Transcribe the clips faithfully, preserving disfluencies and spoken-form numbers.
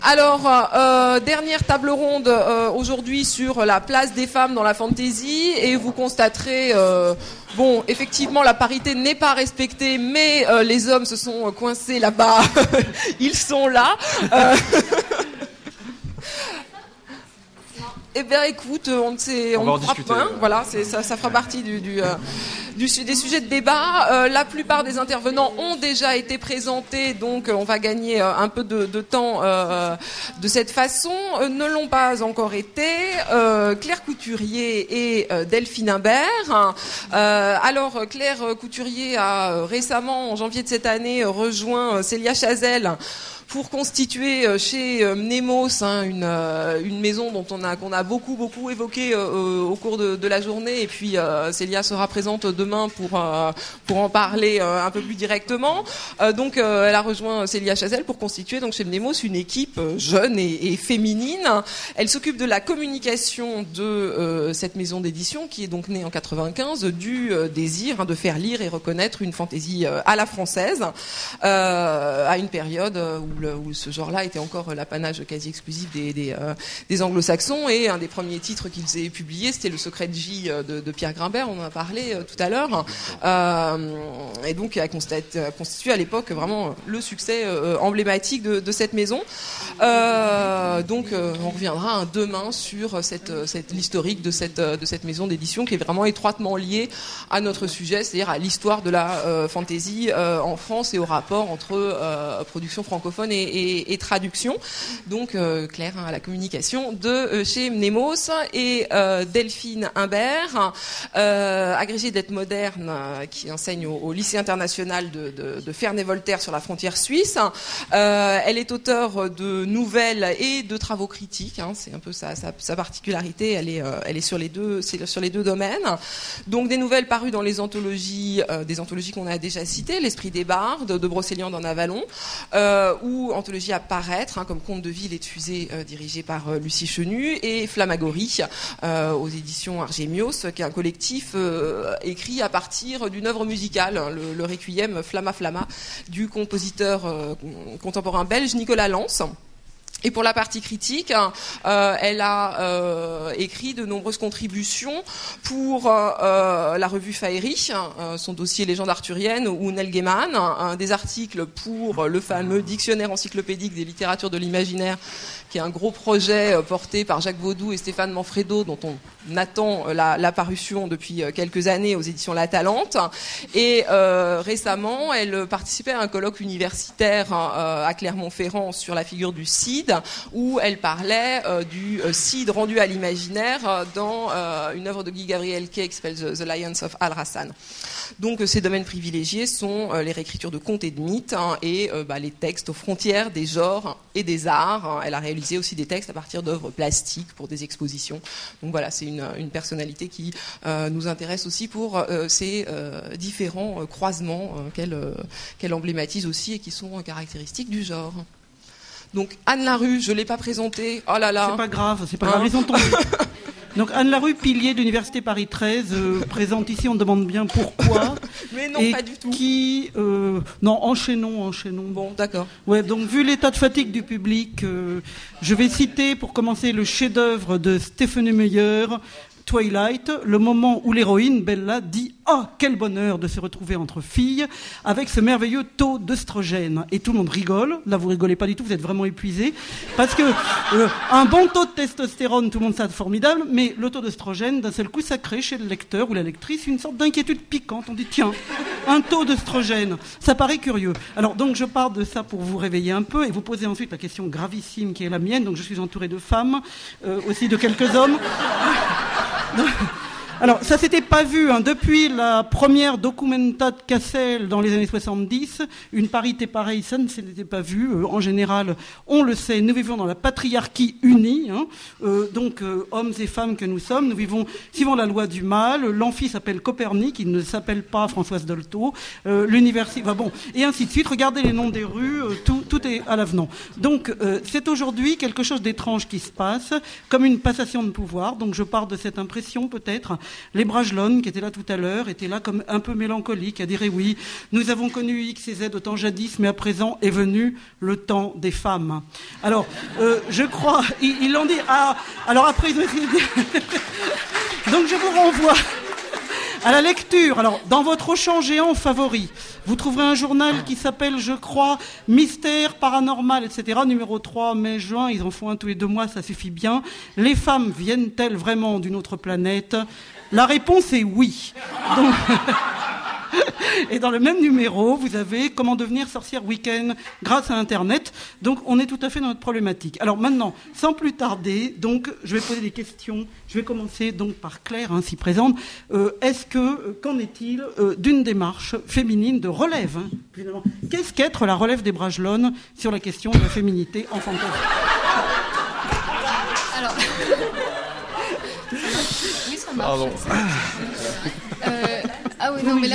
Alors, euh, dernière table ronde euh, aujourd'hui sur la place des femmes dans la fantasy, et vous constaterez, euh, bon, effectivement, la parité n'est pas respectée, mais euh, les hommes se sont coincés là-bas, ils sont là. Euh... Eh bien, écoute, on ne sait, on, on va en ne fera discuter. pas. Voilà, c'est, ça, ça fera partie du, du, euh, du, des sujets de débat. Euh, la plupart des intervenants ont déjà été présentés, donc on va gagner euh, un peu de, de temps euh, de cette façon. Euh, ne l'ont pas encore été euh, Claire Couturier et euh, Delphine Imbert. Euh, alors, Claire Couturier a euh, récemment, en janvier de cette année, rejoint euh, Célia Chazelle pour constituer chez Mnemos hein, une, une maison dont on a qu'on a beaucoup beaucoup évoqué euh, au cours de, de la journée, et puis euh, Célia sera présente demain pour euh, pour en parler euh, un peu plus directement. Euh, donc euh, elle a rejoint Célia Chazelle pour constituer donc chez Mnemos une équipe jeune et, et féminine. Elle s'occupe de la communication de euh, cette maison d'édition qui est donc née en quatre-vingt-quinze du euh, désir hein, de faire lire et reconnaître une fantaisie euh, à la française euh, à une période où où ce genre-là était encore l'apanage quasi exclusif des, des, euh, des anglo-saxons, et un des premiers titres qu'ils aient publié, c'était Le Secret de J de, de Pierre Grimbert, on en a parlé euh, tout à l'heure, euh, et donc a constitué à l'époque vraiment le succès euh, emblématique de, de cette maison. Euh, donc euh, on reviendra hein, demain sur cette, cette, l'historique de cette, de cette maison d'édition qui est vraiment étroitement liée à notre sujet, c'est-à-dire à l'histoire de la euh, fantasy euh, en France et au rapport entre euh, production francophone Et, et, et traduction. Donc euh, Claire hein, à la communication de euh, chez Mnemos, et euh, Delphine Imbert, euh, agrégée d'être moderne, euh, qui enseigne au, au lycée international de, de, de Ferney-Voltaire sur la frontière suisse. Euh, elle est auteure de nouvelles et de travaux critiques. Hein, c'est un peu sa, sa, sa particularité. Elle est, euh, elle est sur les deux, c'est sur les deux domaines. Donc des nouvelles parues dans les anthologies, euh, des anthologies qu'on a déjà citées, L'Esprit des Bardes de Brocéliande en Avalon, euh, ou anthologie à paraître, hein, comme Contes de Ville et de Fusée, euh, dirigé par euh, Lucie Chenu, et Flammagorie euh, aux éditions Argémios, qui est un collectif euh, écrit à partir d'une œuvre musicale, hein, le, le Requiem Flamma Flamma du compositeur euh, contemporain belge Nicolas Lance. Et pour la partie critique, euh, elle a euh, écrit de nombreuses contributions pour euh, la revue Faerie, euh, son dossier Légende arthurienne, ou Neil Gaiman, euh, des articles pour le fameux dictionnaire encyclopédique des littératures de l'imaginaire, qui est un gros projet euh, porté par Jacques Baudou et Stéphane Manfredo, dont on attend euh, la, la parution depuis euh, quelques années aux éditions La Talente. Et euh, récemment, elle participait à un colloque universitaire euh, à Clermont-Ferrand sur la figure du Cid, où elle parlait euh, du euh, Cid rendu à l'imaginaire euh, dans euh, une œuvre de Guy Gabriel Kay qui s'appelle The, The Lions of Al-Rassan. Donc euh, ces domaines privilégiés sont euh, les réécritures de contes et de mythes hein, et euh, bah, les textes aux frontières des genres et des arts. Hein. Elle a réalisé aussi des textes à partir d'œuvres plastiques pour des expositions. Donc voilà, c'est une, une personnalité qui euh, nous intéresse aussi pour euh, ces euh, différents euh, croisements euh, qu'elle, euh, qu'elle emblématise aussi et qui sont euh, caractéristiques du genre. Donc Anne Larue, je ne l'ai pas présentée. Oh là là. C'est pas grave, c'est pas grave. Hein ils sont tombés. Donc Anne Larue, pilier de l'Université Paris treize, euh, présente ici, on demande bien pourquoi. Mais non, et pas du tout. Qui, euh, non, enchaînons, enchaînons. Bon, d'accord. Ouais, donc vu l'état de fatigue du public, euh, je vais citer pour commencer le chef-d'œuvre de Stephenie Meyer, Twilight, le moment où l'héroïne, Bella, dit « Ah, quel bonheur de se retrouver entre filles avec ce merveilleux taux d'œstrogène !» Et tout le monde rigole. Là, vous rigolez pas du tout, vous êtes vraiment épuisés. Parce que euh, un bon taux de testostérone, tout le monde, ça c'est formidable, mais le taux d'œstrogène, d'un seul coup, ça crée chez le lecteur ou la lectrice une sorte d'inquiétude piquante. On dit « Tiens, un taux d'œstrogène, ça paraît curieux. » Alors, donc, je pars de ça pour vous réveiller un peu et vous poser ensuite la question gravissime qui est la mienne. Donc, je suis entouré de femmes, euh, aussi de quelques hommes. Alors, ça s'était pas vu, hein. Depuis la première Documenta de Cassel dans les années soixante-dix, une parité pareille, ça ne s'était pas vu. Euh, en général, on le sait, nous vivons dans la patriarchie unie, hein. euh, donc euh, hommes et femmes que nous sommes, nous vivons suivant la loi du mal. L'amphi s'appelle Copernic, il ne s'appelle pas Françoise Dolto, euh, l'université, enfin bon, et ainsi de suite. Regardez les noms des rues, euh, tout, tout est à l'avenant. Donc, euh, c'est aujourd'hui quelque chose d'étrange qui se passe, comme une passation de pouvoir. Donc, je pars de cette impression, peut-être. Les Bragelonnes, qui étaient là tout à l'heure, étaient là comme un peu mélancoliques, à dire, eh oui, nous avons connu X et Z au temps jadis, mais à présent est venu le temps des femmes. Alors, euh, je crois, ils, ils l'ont dit, ah, alors après, ils ont essayé de dire... Donc, je vous renvoie... à la lecture. Alors, dans votre Auchan géant favori, vous trouverez un journal qui s'appelle, je crois, Mystère, Paranormal, et cetera. Numéro trois, mai-juin, ils en font un tous les deux mois, ça suffit bien. Les femmes viennent-elles vraiment d'une autre planète ? La réponse est oui. Donc... Et dans le même numéro, vous avez Comment devenir sorcière week-end grâce à Internet. Donc, on est tout à fait dans notre problématique. Alors maintenant, sans plus tarder, donc, je vais poser des questions. Je vais commencer donc par Claire, ainsi présente. Euh, est-ce que, euh, qu'en est-il euh, d'une démarche féminine de relève, hein, finalement ? Qu'est-ce qu'être la relève des Bragelonnes sur la question de la féminité en fantasy ? Alors, oui, ça marche. Pardon. Euh, ah oui, non, mais là...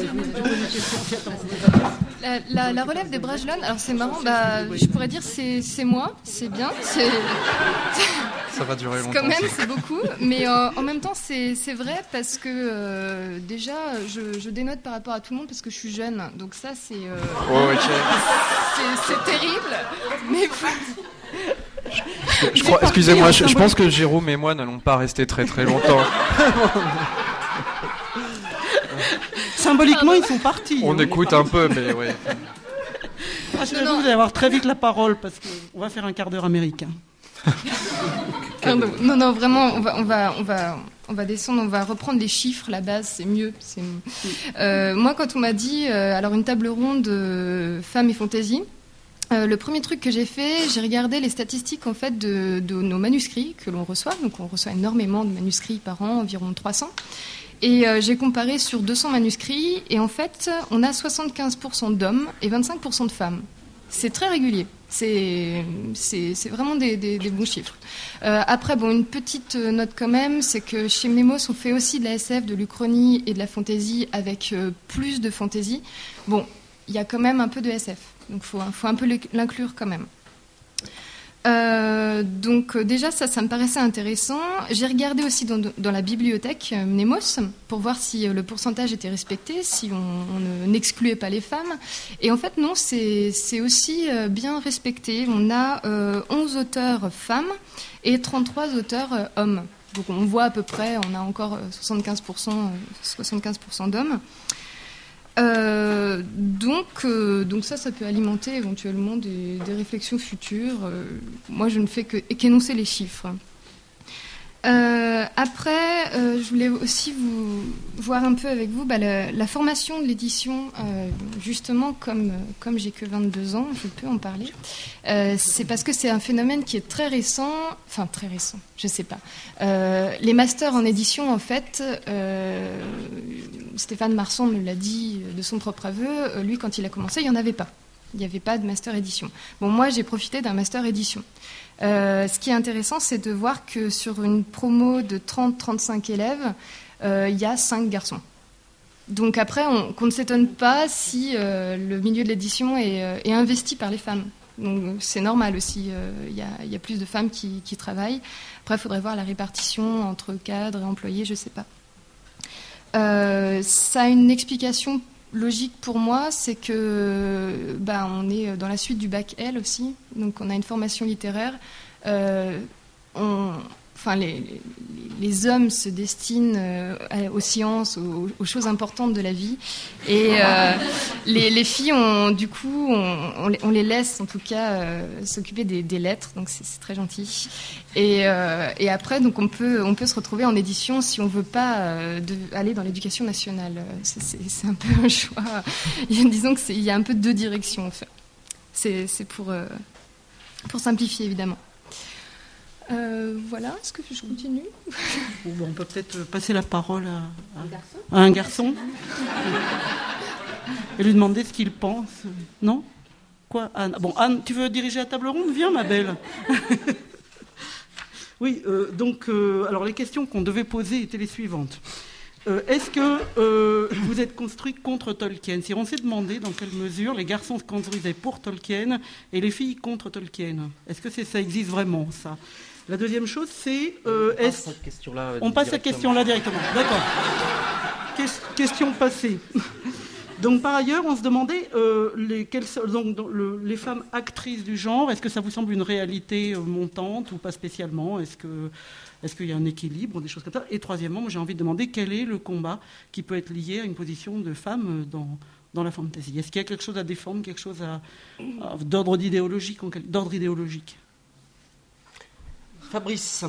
La, la, la relève des Bragelonnes, alors c'est marrant, bah, je pourrais dire c'est, c'est moi, c'est bien, c'est... Ça va durer longtemps. Quand même, c'est beaucoup, mais euh, en même temps, c'est, c'est vrai parce que euh, déjà, je, je dénote par rapport à tout le monde parce que je suis jeune, donc ça, c'est... Euh, oh, ok. c'est, c'est terrible, mais... Je, je crois, excusez-moi, je, je pense que Jérôme et moi n'allons pas rester très très longtemps. Symboliquement, ils sont partis. On hein, écoute un peu, mais ouais. Rassurez-vous, vous allez avoir très vite la parole parce qu'on va faire un quart d'heure américain. Pardon. Non, non, vraiment, on va, on va, on va, on va descendre, on va reprendre les chiffres, la base, c'est mieux. C'est... Euh, moi, quand on m'a dit, euh, alors une table ronde euh, femmes et fantasy, euh, le premier truc que j'ai fait, j'ai regardé les statistiques en fait de, de nos manuscrits que l'on reçoit. Donc, on reçoit énormément de manuscrits par an, environ trois cents. Et euh, j'ai comparé sur deux cents manuscrits, et en fait, on a soixante-quinze pour cent d'hommes et vingt-cinq pour cent de femmes. C'est très régulier. C'est, c'est, c'est vraiment des, des, des bons chiffres. Euh, après, bon, une petite note quand même, c'est que chez Mnemos, on fait aussi de la S F, de l'Uchronie et de la fantasy avec euh, plus de fantasy. Bon, il y a quand même un peu de S F, donc il faut, faut un peu l'inclure quand même. Euh, donc euh, déjà ça, ça me paraissait intéressant. J'ai regardé aussi dans, dans la bibliothèque euh, Mnemos pour voir si euh, le pourcentage était respecté, si on, on ne, n'excluait pas les femmes. Et en fait non, c'est, c'est aussi euh, bien respecté. On a euh, onze auteurs femmes et trente-trois auteurs euh, hommes. Donc on voit à peu près, on a encore soixante-quinze pour cent, soixante-quinze pour cent d'hommes. Euh, donc, euh, donc ça, ça peut alimenter éventuellement des, des réflexions futures. Euh, moi, je ne fais que, qu'énoncer les chiffres. Euh, après, euh, je voulais aussi vous voir un peu avec vous bah, la, la formation de l'édition. Euh, justement, comme, comme j'ai que vingt-deux ans, je peux en parler. Euh, c'est parce que c'est un phénomène qui est très récent, enfin très récent, je sais pas. Euh, les masters en édition, en fait, euh, Stéphane Marsan me l'a dit de son propre aveu, lui, quand il a commencé, il n'y en avait pas. Il n'y avait pas de master édition. Bon, moi, j'ai profité d'un master édition. Euh, ce qui est intéressant, c'est de voir que sur une promo de trente à trente-cinq élèves, euh, il y a cinq garçons. Donc après, on, qu'on ne s'étonne pas si euh, le milieu de l'édition est, euh, est investi par les femmes. Donc c'est normal aussi, euh, il y a, il y a plus de femmes qui, qui travaillent. Après, il faudrait voir la répartition entre cadres et employés, je ne sais pas. Euh, ça a une explication logique pour moi, c'est que bah, on est dans la suite du bac L aussi, donc on a une formation littéraire. Euh, on, enfin, les, les, les hommes se destinent euh, aux sciences, aux, aux choses importantes de la vie, et euh, les, les filles, on, du coup, on, on, les, on les laisse en tout cas euh, s'occuper des, des lettres, donc c'est, c'est très gentil. Et, euh, et après, donc on peut, on peut se retrouver en édition si on veut pas euh, de, aller dans l'éducation nationale. C'est, c'est, c'est un peu un choix. Disons que c'est, il y a un peu deux directions en fait. C'est, c'est pour, euh, pour simplifier évidemment. Euh, voilà, est-ce que je continue ? Bon, on peut peut-être passer la parole à, à, à un garçon et lui demander ce qu'il pense. Non ? Quoi, Anne ? Bon, Anne, tu veux diriger la table ronde ? Viens, ma belle. Oui, euh, donc, euh, alors les questions qu'on devait poser étaient les suivantes. Euh, est-ce que euh, vous êtes construit contre Tolkien? Si on s'est demandé dans quelle mesure les garçons se construisaient pour Tolkien et les filles contre Tolkien. Est-ce que c'est, ça existe vraiment, ça? La deuxième chose, c'est... Euh, on est-ce... passe cette question-là On passe cette question-là directement. D'accord. Que- question passée. Donc, par ailleurs, on se demandait, euh, les, quelles, donc, le, les femmes actrices du genre, est-ce que ça vous semble une réalité euh, montante ou pas spécialement? Est-ce que... Est-ce qu'il y a un équilibre, des choses comme ça? Et troisièmement, moi, j'ai envie de demander quel est le combat qui peut être lié à une position de femme dans, dans la fantasy. Est-ce qu'il y a quelque chose à défendre, quelque chose à, à, d'ordre idéologique, d'ordre idéologique? Fabrice.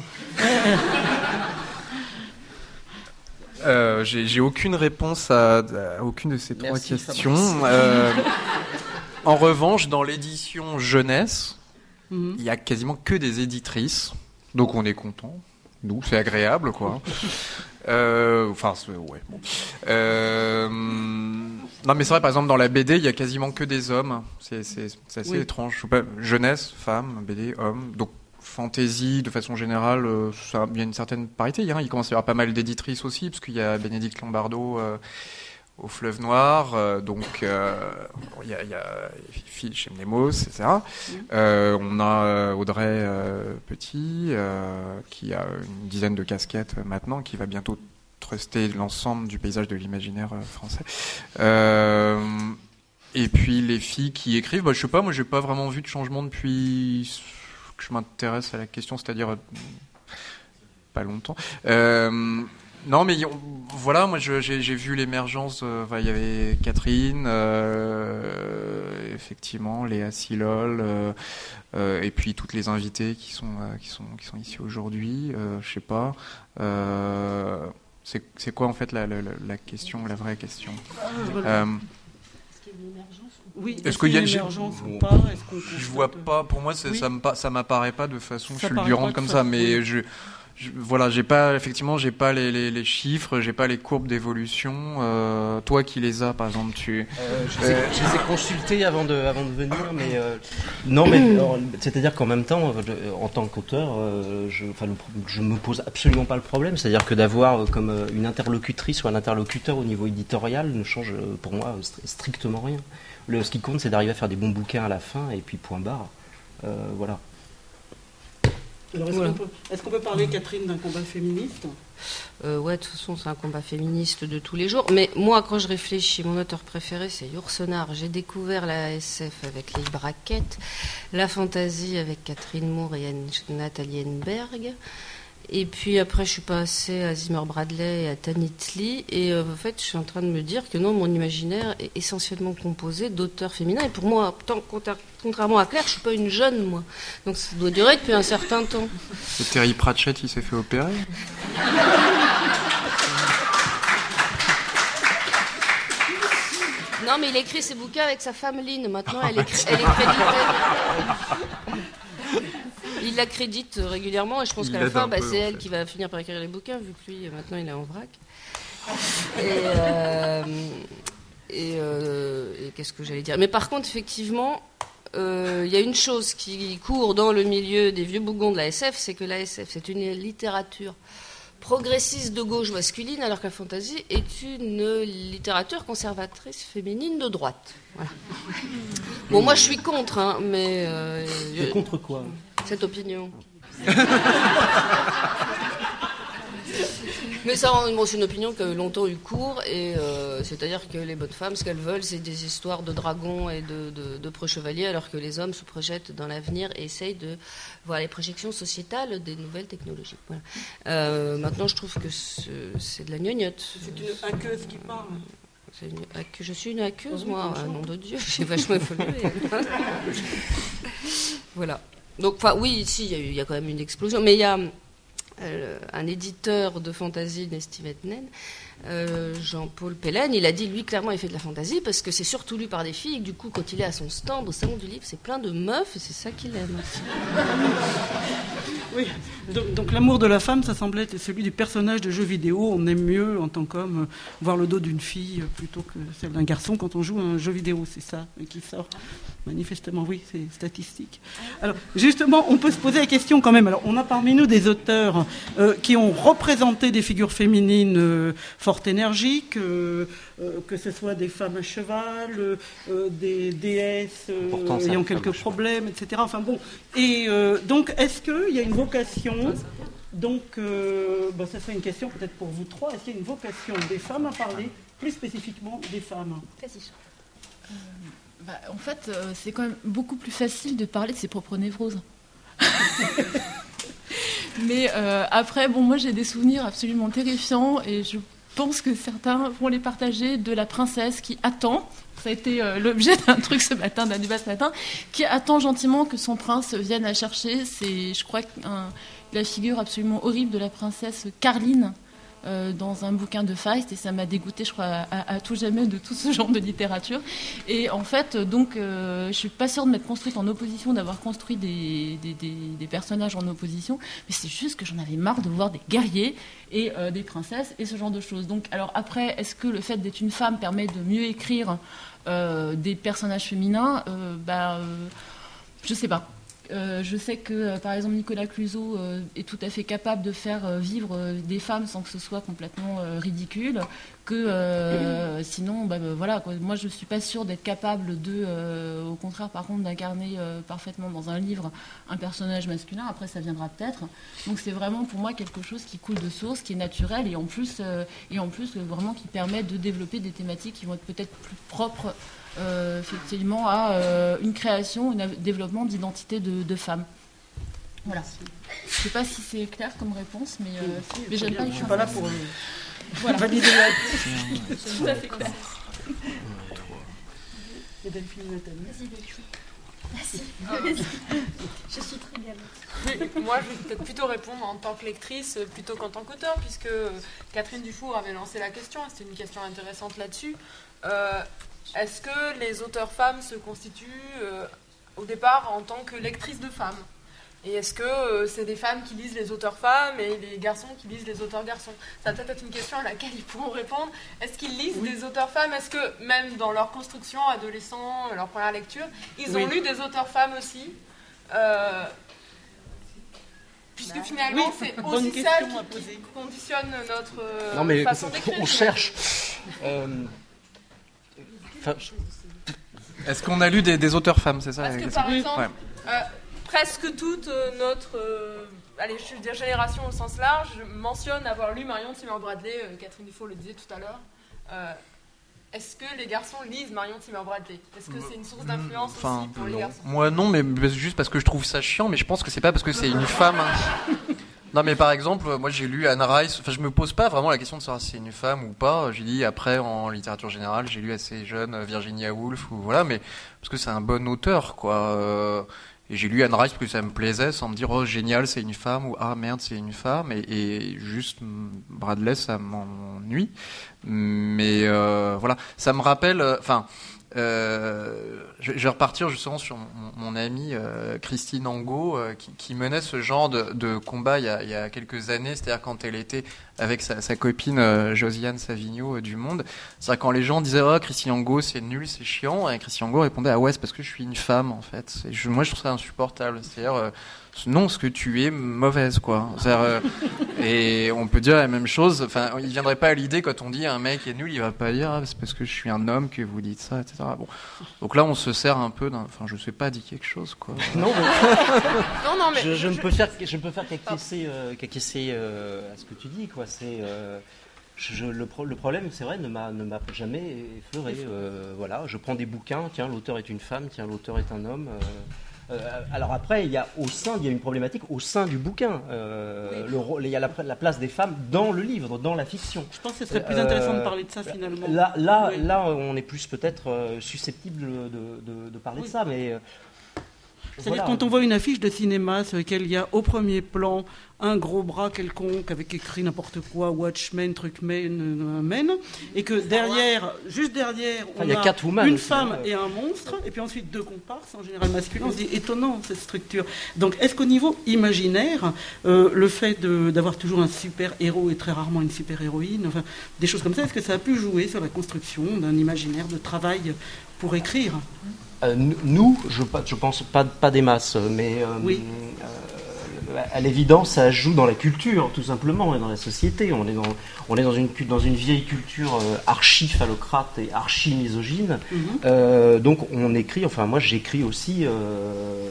euh, j'ai, j'ai aucune réponse à, à aucune de ces trois Merci, questions. Euh, en revanche, dans l'édition jeunesse, Mm-hmm. il y a quasiment que des éditrices, donc on est content. Nous, c'est agréable, quoi. Euh, enfin, c'est, ouais. Bon. Euh, non, mais c'est vrai, par exemple, dans la B D, il y a quasiment que des hommes. C'est, c'est, c'est assez Oui. étrange. Je sais pas, jeunesse, femme, B D, hommes. Donc, fantasy, de façon générale, euh, ça, il y a une certaine parité. Hein. Il commence à y avoir pas mal d'éditrices aussi, parce qu'il y a Bénédicte Lombardo euh, au Fleuve Noir. Euh, donc, euh, il y a, il y a Fifi chez Mnemos, et cetera. Mmh. Euh, on a euh, Audrey euh, Petit, euh, qui a une dizaine de casquettes euh, maintenant, qui va bientôt truster l'ensemble du paysage de l'imaginaire euh, français. Euh, et puis, les filles qui écrivent, bah, je sais pas, moi, j'ai pas vraiment vu de changement depuis que je m'intéresse à la question, c'est-à-dire euh, pas longtemps. Euh, Non, mais voilà, moi je, j'ai, j'ai vu l'émergence. Euh, enfin, il y avait Catherine, euh, effectivement, Léa Silol, euh, euh, et puis toutes les invitées qui sont euh, qui sont qui sont ici aujourd'hui. Euh, je sais pas. Euh, c'est c'est quoi en fait la, la, la question, la vraie question? euh, Oui, est-ce, est-ce qu'il y a une j'ai, émergence ou pas? Est-ce qu'on je vois pas. Pour moi, c'est, oui. ça me ça m'apparaît pas de façon Ça fulgurante comme ça, mais oui. je Je, voilà, j'ai pas effectivement, j'ai pas les, les, les chiffres, j'ai pas les courbes d'évolution. Euh, toi qui les as, par exemple, tu. Euh, je, les ai, je les ai consultés avant de, avant de venir, mais euh, non, mais alors, c'est-à-dire qu'en même temps, je, en tant qu'auteur, euh, je, enfin, le, je me pose absolument pas le problème. C'est-à-dire que d'avoir comme une interlocutrice ou un interlocuteur au niveau éditorial ne change pour moi strictement rien. Le, ce qui compte, c'est d'arriver à faire des bons bouquins à la fin et puis point barre. Euh, voilà. Alors, est-ce, voilà. qu'on peut, est-ce qu'on peut parler, Catherine, d'un combat féministe? euh, Ouais, de toute façon, c'est un combat féministe de tous les jours. Mais moi, quand je réfléchis, mon auteur préféré, c'est Yourcenar. J'ai découvert la S F avec les braquettes, la fantasy avec Catherine Moore et Nathalie Henneberg. Et puis après, je suis passée à Zimmer Bradley et à Tanit Lee. Et euh, en fait, je suis en train de me dire que non, mon imaginaire est essentiellement composé d'auteurs féminins. Et pour moi, tant, contrairement à Claire, je suis pas une jeune, moi. Donc ça doit durer depuis un certain temps. Et Terry Pratchett, il s'est fait opérer? Non, mais il écrit ses bouquins avec sa femme Lynn. Maintenant, elle est, elle est créditée. Il la crédite régulièrement et je pense il qu'à la fin, bah, peu, c'est elle fait. qui va finir par écrire les bouquins, vu que lui, maintenant, il est en vrac. Et, euh, et, euh, et qu'est-ce que j'allais dire? Mais par contre, effectivement, il euh, y a une chose qui court dans le milieu des vieux bougons de la S F, c'est que la S F, c'est une littérature progressiste de gauche masculine, alors que la fantasy est une littérature conservatrice féminine de droite. Voilà. Bon, moi, je suis contre, hein, mais... Euh, je... Contre quoi? Cette opinion. Mais ça, bon, c'est une opinion qui a longtemps eu cours, et euh, c'est-à-dire que les bonnes femmes, ce qu'elles veulent, c'est des histoires de dragons et de, de, de preux chevaliers, alors que les hommes se projettent dans l'avenir et essayent de voir les projections sociétales des nouvelles technologies. Voilà. Euh, maintenant, je trouve que c'est, c'est de la gnognotte. C'est une hackeuse qui parle. C'est une, je suis une hackeuse, oh, moi, nom de Dieu, j'ai vachement évolué. Voilà. Donc, enfin, oui, ici, il y, y a quand même une explosion, mais il y a euh, un éditeur de fantasy d'Estimetnen, euh, Jean-Paul Pellen, il a dit, lui, clairement, il fait de la fantasy parce que c'est surtout lu par des filles, et que, du coup, quand il est à son stand au salon du livre, c'est plein de meufs, et c'est ça qu'il aime aussi. Oui, donc, donc l'amour de la femme, ça semblait être celui du personnage de jeu vidéo. On aime mieux, en tant qu'homme, voir le dos d'une fille plutôt que celle d'un garçon quand on joue à un jeu vidéo. C'est ça qui sort. Manifestement, oui, c'est statistique. Alors, justement, on peut se poser la question quand même. Alors, on a parmi nous des auteurs euh, qui ont représenté des figures féminines euh, fortes fortes, énergiques, euh, euh, que ce soit des femmes à cheval, euh, des déesses euh, ayant quelques problèmes, et cetera. Enfin bon. Et euh, donc, est-ce qu'il y a une vocation? Donc, euh, bah, ça serait une question peut-être pour vous trois. Est-ce qu'il y a une vocation des femmes à parler plus spécifiquement des femmes? euh, bah, En fait, euh, c'est quand même beaucoup plus facile de parler de ses propres névroses. Mais euh, après, bon, moi j'ai des souvenirs absolument terrifiants et je pense que certains vont les partager de la princesse qui attend, ça a été euh, l'objet d'un truc ce matin, d'un débat ce matin, qui attend gentiment que son prince vienne la chercher. C'est, je crois, un, la figure absolument horrible de la princesse Carline euh, dans un bouquin de Feist, et ça m'a dégoûtée, je crois, à, à, à tout jamais de tout ce genre de littérature. Et en fait, donc, euh, je suis pas sûre de m'être construite en opposition, d'avoir construit des, des, des, des personnages en opposition, mais c'est juste que j'en avais marre de voir des guerriers et euh, des princesses et ce genre de choses. Donc, alors après, est-ce que le fait d'être une femme permet de mieux écrire euh, des personnages féminins? euh, bah, euh, je sais pas. Euh, je sais que, euh, par exemple, Nicolas Clouseau euh, est tout à fait capable de faire euh, vivre euh, des femmes sans que ce soit complètement euh, ridicule. Que euh, sinon, bah, bah, voilà, quoi. Moi, je suis pas sûre d'être capable de, euh, au contraire, par contre, d'incarner euh, parfaitement dans un livre un personnage masculin. Après, ça viendra peut-être. Donc, c'est vraiment pour moi quelque chose qui coule de source, qui est naturel, et en plus, euh, et en plus, euh, vraiment, qui permet de développer des thématiques qui vont être peut-être plus propres. Euh, effectivement à euh, une création, un développement d'identité de, de femmes. Voilà. Je ne sais pas si c'est clair comme réponse, mais, euh, oui, mais j'aime pas. Je suis pas là pour euh, voilà. valider la réponse. Tout à fait clair. Et Delphine Nathalie. Vas-y, Delphine. Vas-y. Je suis très bien. Moi, je vais peut-être plutôt répondre en tant que lectrice plutôt qu'en tant qu'auteur, puisque Catherine Dufour avait lancé la question. C'était une question intéressante là-dessus. Euh, Est-ce que les auteurs femmes se constituent euh, au départ en tant que lectrices de femmes? Et est-ce que euh, c'est des femmes qui lisent les auteurs femmes et les garçons qui lisent les auteurs garçons? Ça va peut-être être une question à laquelle ils pourront répondre. Est-ce qu'ils lisent oui. des auteurs femmes? Est-ce que même dans leur construction, adolescents, leur première lecture, ils ont oui. lu des auteurs femmes aussi euh, Puisque finalement, oui, c'est aussi ça qui, qui conditionne notre euh, non, mais façon d'écrire. On cherche... Euh... Enfin, est-ce qu'on a lu des, des auteurs femmes, c'est ça? Parce que par exemple, ouais. euh, presque toute euh, notre, euh, allez, je veux dire génération au sens large, mentionne avoir lu Marion Zimmer Bradley. Euh, Catherine Dufault le disait tout à l'heure. Euh, est-ce que les garçons lisent Marion Zimmer Bradley? Est-ce que c'est une source d'influence enfin, aussi pour non. les garçons? Moi non, mais juste parce que je trouve ça chiant. Mais je pense que c'est pas parce que c'est une femme. Hein. Non, mais par exemple, moi j'ai lu Anne Rice. Enfin, je me pose pas vraiment la question de savoir si c'est une femme ou pas. J'ai dit après en littérature générale, j'ai lu assez jeune Virginia Woolf ou voilà, mais parce que c'est un bon auteur, quoi. Euh, et j'ai lu Anne Rice parce que ça me plaisait, sans me dire oh génial, c'est une femme ou ah merde, c'est une femme. Et, et juste Bradley, ça m'ennuie. Mais euh, voilà, ça me rappelle. Enfin. Euh, Euh, je, je vais repartir justement sur mon, mon amie euh, Christine Angot euh, qui, qui menait ce genre de, de combat il y, a, il y a quelques années, c'est-à-dire quand elle était avec sa, sa copine euh, Josiane Savigno euh, du Monde. C'est-à-dire quand les gens disaient oh Christine Angot c'est nul, c'est chiant, et Christine Angot répondait ah ouais c'est parce que je suis une femme en fait. Et je, moi je trouve ça insupportable, c'est-à-dire euh, non, ce que tu es mauvaise, quoi. Euh, et on peut dire la même chose. Enfin, il viendrait pas à l'idée quand on dit un mec est nul, il va pas dire ah, c'est parce que je suis un homme que vous dites ça, et cetera. Bon, donc là, on se sert un peu d'un. Enfin, je sais pas, dit quelque chose, quoi. Non, mais... non, non, mais je, je ne peux faire, je peux faire qu'acquiescer, euh, qu'acquiescer euh, à ce que tu dis, quoi. C'est euh, je, le, pro, le problème, c'est vrai, ne m'a, ne m'a jamais effleuré. Euh, voilà, je prends des bouquins. Tiens, l'auteur est une femme. Tiens, l'auteur est un homme. Euh, Euh, alors après, il y a au sein, il y a une problématique au sein du bouquin. Euh, oui. le, il y a la, la place des femmes dans le livre, dans la fiction. Je pense que ce serait plus intéressant euh, de parler de ça finalement. Là, là, oui. là, on est plus peut-être euh, susceptible de, de, de parler oui. de ça, mais. Euh, C'est-à-dire voilà. Quand on voit une affiche de cinéma sur laquelle il y a au premier plan un gros bras quelconque avec écrit n'importe quoi, Watchmen, Truckman, Men, et que derrière, juste derrière, on enfin, a, a une femme et un monstre, et puis ensuite deux comparses, en général masculins, on se dit étonnant cette structure. Donc est-ce qu'au niveau imaginaire, euh, le fait de, d'avoir toujours un super-héros et très rarement une super-héroïne, enfin, des choses comme ça, est-ce que ça a pu jouer sur la construction d'un imaginaire de travail pour écrire ? Euh, nous, je, je pense pas, pas des masses, mais euh, oui. euh, à l'évidence, ça joue dans la culture, tout simplement, et dans la société. On est dans, on est dans une, dans une vieille culture euh, archi-phallocrate et archi-misogyne. Mm-hmm. Euh, donc on écrit, enfin moi j'écris aussi euh,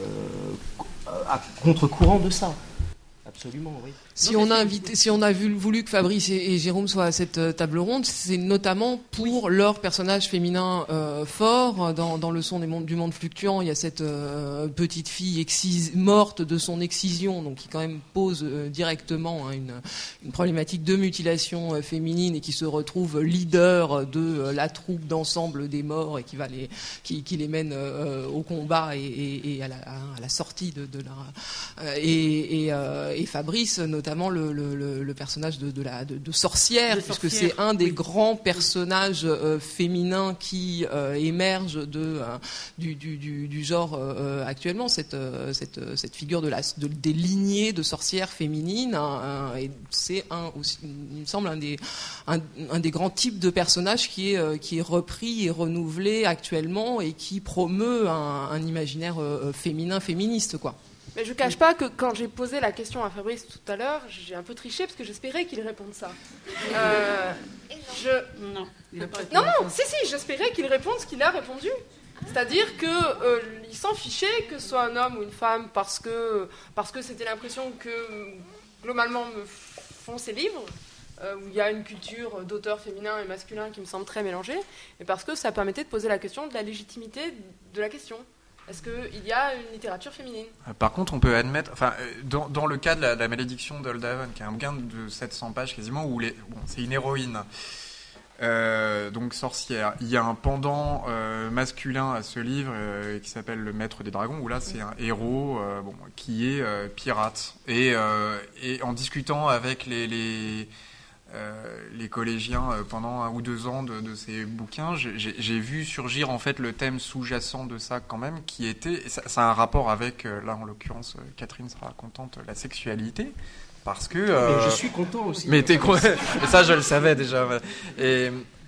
à contre-courant de ça. Absolument, oui. Si on a invité, si on a vu, voulu que Fabrice et, et Jérôme soient à cette euh, table ronde, c'est notamment pour oui. leur personnage féminin euh, fort. Dans, dans le son des mondes, du monde fluctuant, il y a cette euh, petite fille excis, morte de son excision, donc qui quand même pose euh, directement hein, une, une problématique de mutilation euh, féminine et qui se retrouve leader de euh, la troupe d'ensemble des morts et qui va les, qui, qui les mène euh, au combat et, et, et à, la, à la sortie de, de la euh, et, et, euh, et Fabrice notamment notamment le, le, le personnage de, de, la, de, de sorcière, de puisque sorcière. C'est un des oui. grands personnages euh, féminins qui euh, émerge de, euh, du, du, du, du genre euh, actuellement, cette, euh, cette, cette figure de la, de, des lignées de sorcières féminines. Hein, hein, et c'est, un, aussi, il me semble, un des, un, un des grands types de personnages qui est, euh, qui est repris et renouvelé actuellement et qui promeut un, un imaginaire euh, féminin, féministe, quoi. Mais je ne cache pas que quand j'ai posé la question à Fabrice tout à l'heure, j'ai un peu triché parce que j'espérais qu'il réponde ça. Euh, je... Non, il a pas non, non, si, si, j'espérais qu'il réponde ce qu'il a répondu. C'est-à-dire qu'il euh, s'en fichait que ce soit un homme ou une femme parce que, parce que c'était l'impression que, globalement, me font ces livres, euh, où il y a une culture d'auteurs féminins et masculins qui me semble très mélangée, et parce que ça permettait de poser la question de la légitimité de la question. Est-ce qu'il y a une littérature féminine ? Par contre, on peut admettre, enfin, dans, dans le cas de la, de la malédiction d'Oldhaven, qui est un bouquin de sept cents pages quasiment, où les, bon, c'est une héroïne, euh, donc sorcière. Il y a un pendant euh, masculin à ce livre euh, qui s'appelle Le Maître des Dragons, où là, c'est un héros euh, bon, qui est euh, pirate. Et, euh, et en discutant avec les... les Euh, les collégiens euh, pendant un ou deux ans de, de ces bouquins, j'ai, j'ai vu surgir en fait le thème sous-jacent de ça quand même, qui était, ça, ça a un rapport avec, euh, là en l'occurrence, euh, Catherine sera contente, la sexualité, parce que... Euh, mais je suis content aussi. Mais t'es con... Et ça je le savais déjà. Et...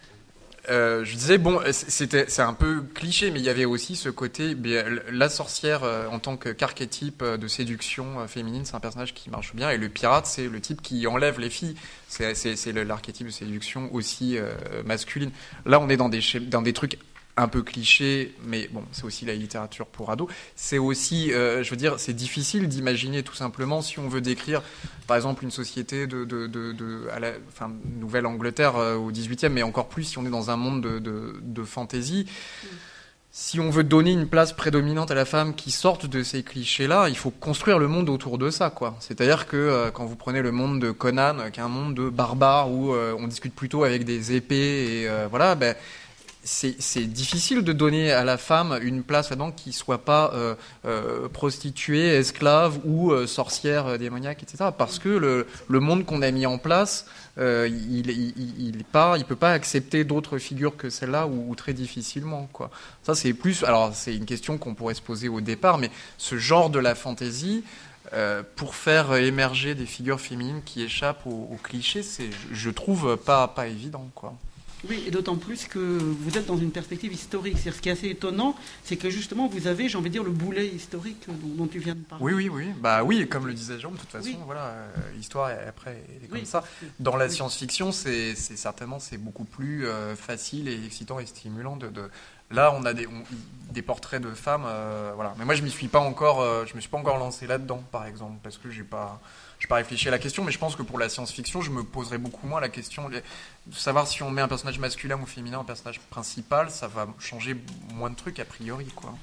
Euh, je disais, bon, c'était, c'est un peu cliché, mais il y avait aussi ce côté, la sorcière euh, en tant qu'archétype de séduction euh, féminine, c'est un personnage qui marche bien, et le pirate, c'est le type qui enlève les filles, c'est, c'est, c'est l'archétype de séduction aussi euh, masculine. Là, on est dans des, dans des trucs un peu clichés, mais bon, c'est aussi la littérature pour ados. C'est aussi, euh, je veux dire, c'est difficile d'imaginer tout simplement, si on veut décrire, par exemple, une société de, de, de, de à la, enfin, Nouvelle-Angleterre euh, au dix-huitième, mais encore plus si on est dans un monde de, de, de fantasy. Mm. Si on veut donner une place prédominante à la femme qui sorte de ces clichés-là, il faut construire le monde autour de ça, quoi. C'est-à-dire que euh, quand vous prenez le monde de Conan, euh, qui est un monde de barbares où euh, on discute plutôt avec des épées et euh, voilà, ben. C'est, c'est difficile de donner à la femme une place là-dedans qui ne soit pas euh, euh, prostituée, esclave ou euh, sorcière euh, démoniaque, et cetera. Parce que le, le monde qu'on a mis en place, euh, il il, il, pas, il peut pas accepter d'autres figures que celle-là ou, ou très difficilement, quoi. Ça, c'est plus... Alors, c'est une question qu'on pourrait se poser au départ, mais ce genre de la fantaisie, euh, pour faire émerger des figures féminines qui échappent aux, aux clichés, c'est, je trouve, pas, pas évident, quoi. Oui, et d'autant plus que vous êtes dans une perspective historique. C'est-à-dire, ce qui est assez étonnant, c'est que justement, vous avez, j'ai envie de dire, le boulet historique dont, dont tu viens de parler. Oui, oui, oui. Bah oui, comme le disait Jean, de toute façon, oui. Voilà, euh, l'histoire, après, elle est comme oui. ça. Dans la oui. science-fiction, c'est, c'est certainement c'est beaucoup plus euh, facile et excitant et stimulant de... de... Là, on a des, on, des portraits de femmes, euh, voilà. Mais moi, je m'y suis pas encore, euh, je me suis pas encore lancé là-dedans, par exemple, parce que j'ai pas... Je n'ai pas réfléchi à la question, mais je pense que pour la science-fiction, je me poserais beaucoup moins la question de savoir si on met un personnage masculin ou féminin en personnage principal, ça va changer moins de trucs a priori, quoi.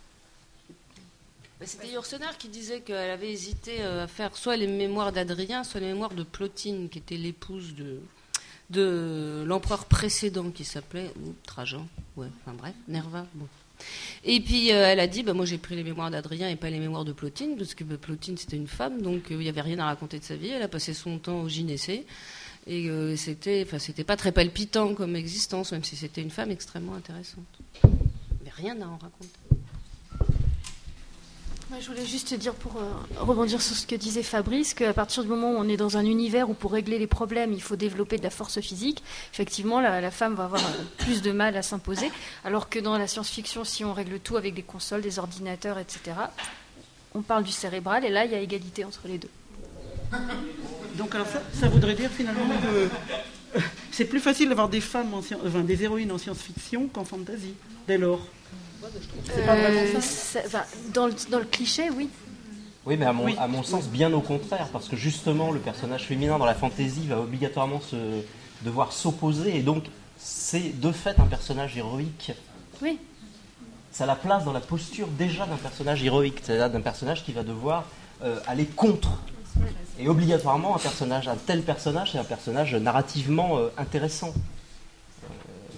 C'était Yourcenar qui disait qu'elle avait hésité à faire soit les mémoires d'Adrien, soit les mémoires de Plotine, qui était l'épouse de, de l'empereur précédent qui s'appelait ou Trajan, ouais, enfin bref, Nerva, bon. Et puis euh, elle a dit bah, moi j'ai pris les mémoires d'Adrien et pas les mémoires de Plotine parce que bah, Plotine c'était une femme donc il euh, n'y avait rien à raconter de sa vie, elle a passé son temps au gynécée et euh, c'était, c'était pas très palpitant comme existence même si c'était une femme extrêmement intéressante, mais rien à en raconter. Ouais, je voulais juste te dire, pour euh, rebondir sur ce que disait Fabrice, qu'à partir du moment où on est dans un univers où pour régler les problèmes, il faut développer de la force physique, effectivement, la, la femme va avoir euh, plus de mal à s'imposer, alors que dans la science-fiction, si on règle tout avec des consoles, des ordinateurs, et cetera, on parle du cérébral, et là, il y a égalité entre les deux. Donc alors ça, ça voudrait dire finalement que c'est plus facile d'avoir des femmes, en science, enfin, des héroïnes en science-fiction qu'en fantasy, dès lors. C'est pas vraiment ça. Enfin, dans, le, dans le cliché, oui. Oui, mais à mon, Oui. à mon sens, bien au contraire, parce que justement, le personnage féminin dans la fantasy va obligatoirement se, devoir s'opposer, et donc c'est de fait un personnage héroïque. Oui. Ça a la place dans la posture déjà d'un personnage héroïque, c'est-à-dire d'un personnage qui va devoir euh, aller contre. Et obligatoirement, un personnage, un tel personnage, c'est un personnage narrativement euh, intéressant. Euh,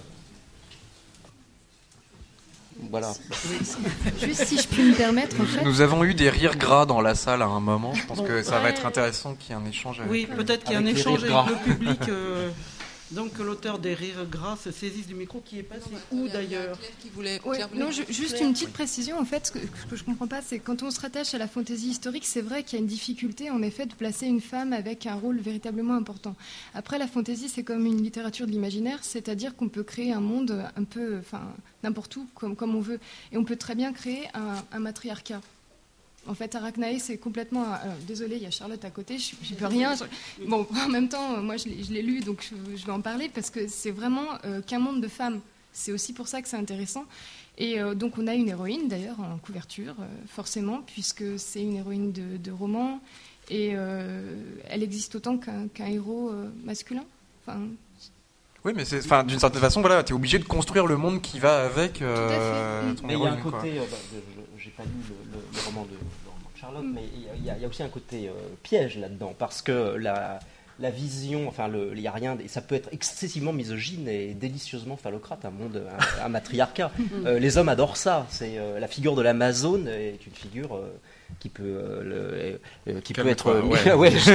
Voilà. Juste si je puis me permettre, en fait. Nous avons eu des rires gras dans la salle à un moment. Je pense Bon, que ça ouais. va être intéressant qu'il y ait un échange avec... Oui, peut-être qu'il y a un Avec les échange rires avec gras. le public. euh, donc que l'auteur des rires gras se saisisse du micro qui est passé où d'ailleurs. Claire qui voulait- Ouais, Claire voulait- non, ju- juste une petite précision, en fait, ce que, ce que je comprends pas, c'est quand on se rattache à la fantaisie historique, c'est vrai qu'il y a une difficulté, en effet, de placer une femme avec un rôle véritablement important. Après, la fantaisie, c'est comme une littérature de l'imaginaire, c'est-à-dire qu'on peut créer un monde un peu, enfin, n'importe où, comme, comme on veut. Et on peut très bien créer un, un matriarcat. En fait, Arachnae, c'est complètement... Euh, désolée, il y a Charlotte à côté, je n'y peux rien. Je- bon, en même temps, euh, moi, je l'ai, je l'ai lu, donc je, je vais en parler, parce que c'est vraiment euh, qu'un monde de femmes. C'est aussi pour ça que c'est intéressant. Et euh, donc, on a une héroïne, d'ailleurs, en couverture, euh, forcément, puisque c'est une héroïne de, de roman, et euh, elle existe autant qu'un, qu'un héros euh, masculin. Enfin, Oui, mais c'est, enfin, d'une certaine façon, voilà, t'es obligé de construire le monde qui va avec euh, fait. ton Mais il y a un héroïne, quoi. côté, euh, bah, je- j'ai pas lu le, le- le roman de, le roman de Charlotte, mais il y a- il y, a- il y a aussi un côté euh, piège là-dedans, parce que la, la vision, enfin, le- il y a rien, et ça peut être excessivement misogyne et délicieusement phallocrate, un monde, un, un matriarcat. Euh, les hommes adorent ça. C'est euh, la figure de l'Amazone est une figure euh, qui peut, euh, le- euh, qui peut être, Calme-toi, euh, ouais. ouais, je-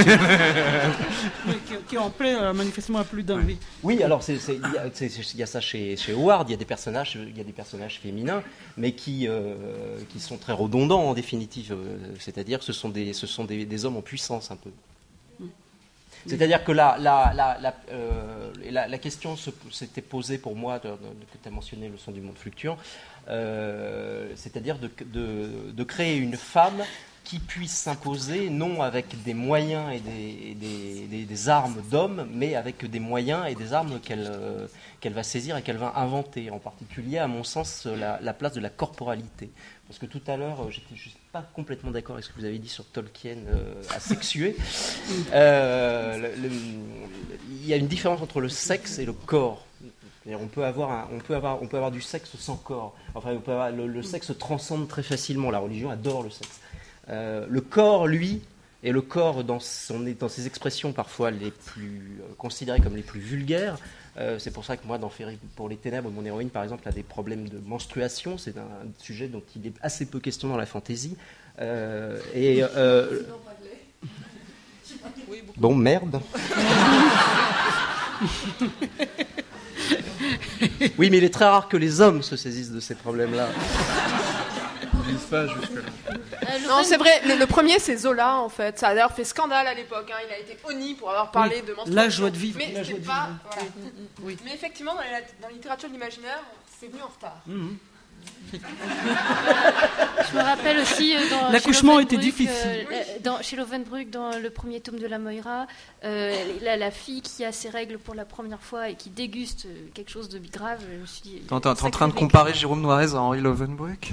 Mais qui, qui en plaît euh, manifestement à plus d'un. Oui. Oui, alors c'est- c'est- il y, a- c'est- c'est- il y a ça chez, chez Howard, il y a des personnages, il y a des personnages féminins, mais qui, euh, qui sont très redondants en définitive. euh, C'est-à-dire que ce sont des, ce sont des, des hommes en puissance un peu. C'est-à-dire que la, la, la, la, euh, la, la question se- s'était posée pour moi, de, de- que tu as mentionné le son du monde fluctuant, euh, c'est-à-dire de, de, de créer une femme qui puisse s'imposer, non avec des moyens et des, et des, des- des armes d'homme, mais avec des moyens et des armes qu'elle euh, qu'elle va saisir et qu'elle va inventer, en particulier, à mon sens, la, la place de la corporalité. Parce que tout à l'heure, euh, j'étais juste pas complètement d'accord avec ce que vous avez dit sur Tolkien euh, asexué. Euh, le- le- il y a une différence entre le sexe et le corps. C'est-à-dire, On peut, avoir un- on, peut avoir, on peut avoir du sexe sans corps. Enfin, on peut avoir- le, le sexe transcende très facilement. La religion adore le sexe. Euh, le corps, lui, et le corps dans, son, dans ses expressions parfois les plus euh, considérées comme les plus vulgaires. Euh, c'est pour ça que moi, dans Ferry pour les ténèbres, mon héroïne, par exemple, a des problèmes de menstruation. C'est un, un sujet dont il est assez peu question dans la fantaisie. Euh, et euh, bon, merde. Oui, mais il est très rare que les hommes se saisissent de ces problèmes-là. Euh, Non, c'est vrai, le, le premier c'est Zola en fait. Ça a d'ailleurs fait scandale à l'époque. hein. Il a été honni pour avoir parlé Oui, de menstruation. la joie de vivre, Mais, la c'est joie de pas, vivre. voilà. Oui. Mais effectivement, dans, la, dans la littérature de l'imaginaire, c'est venu en retard. Mhm. Je me rappelle aussi euh, dans L'accouchement chez était Lovenbruck, difficile. euh, dans, chez Lovenbruck, dans le premier tome de la Moira, euh, la, la fille qui a ses règles pour la première fois et qui déguste euh, quelque chose de grave, je me suis dit. T'es en, t'es en sacré train de mec. comparer Jérôme Noirez à Henri Lovenbruck?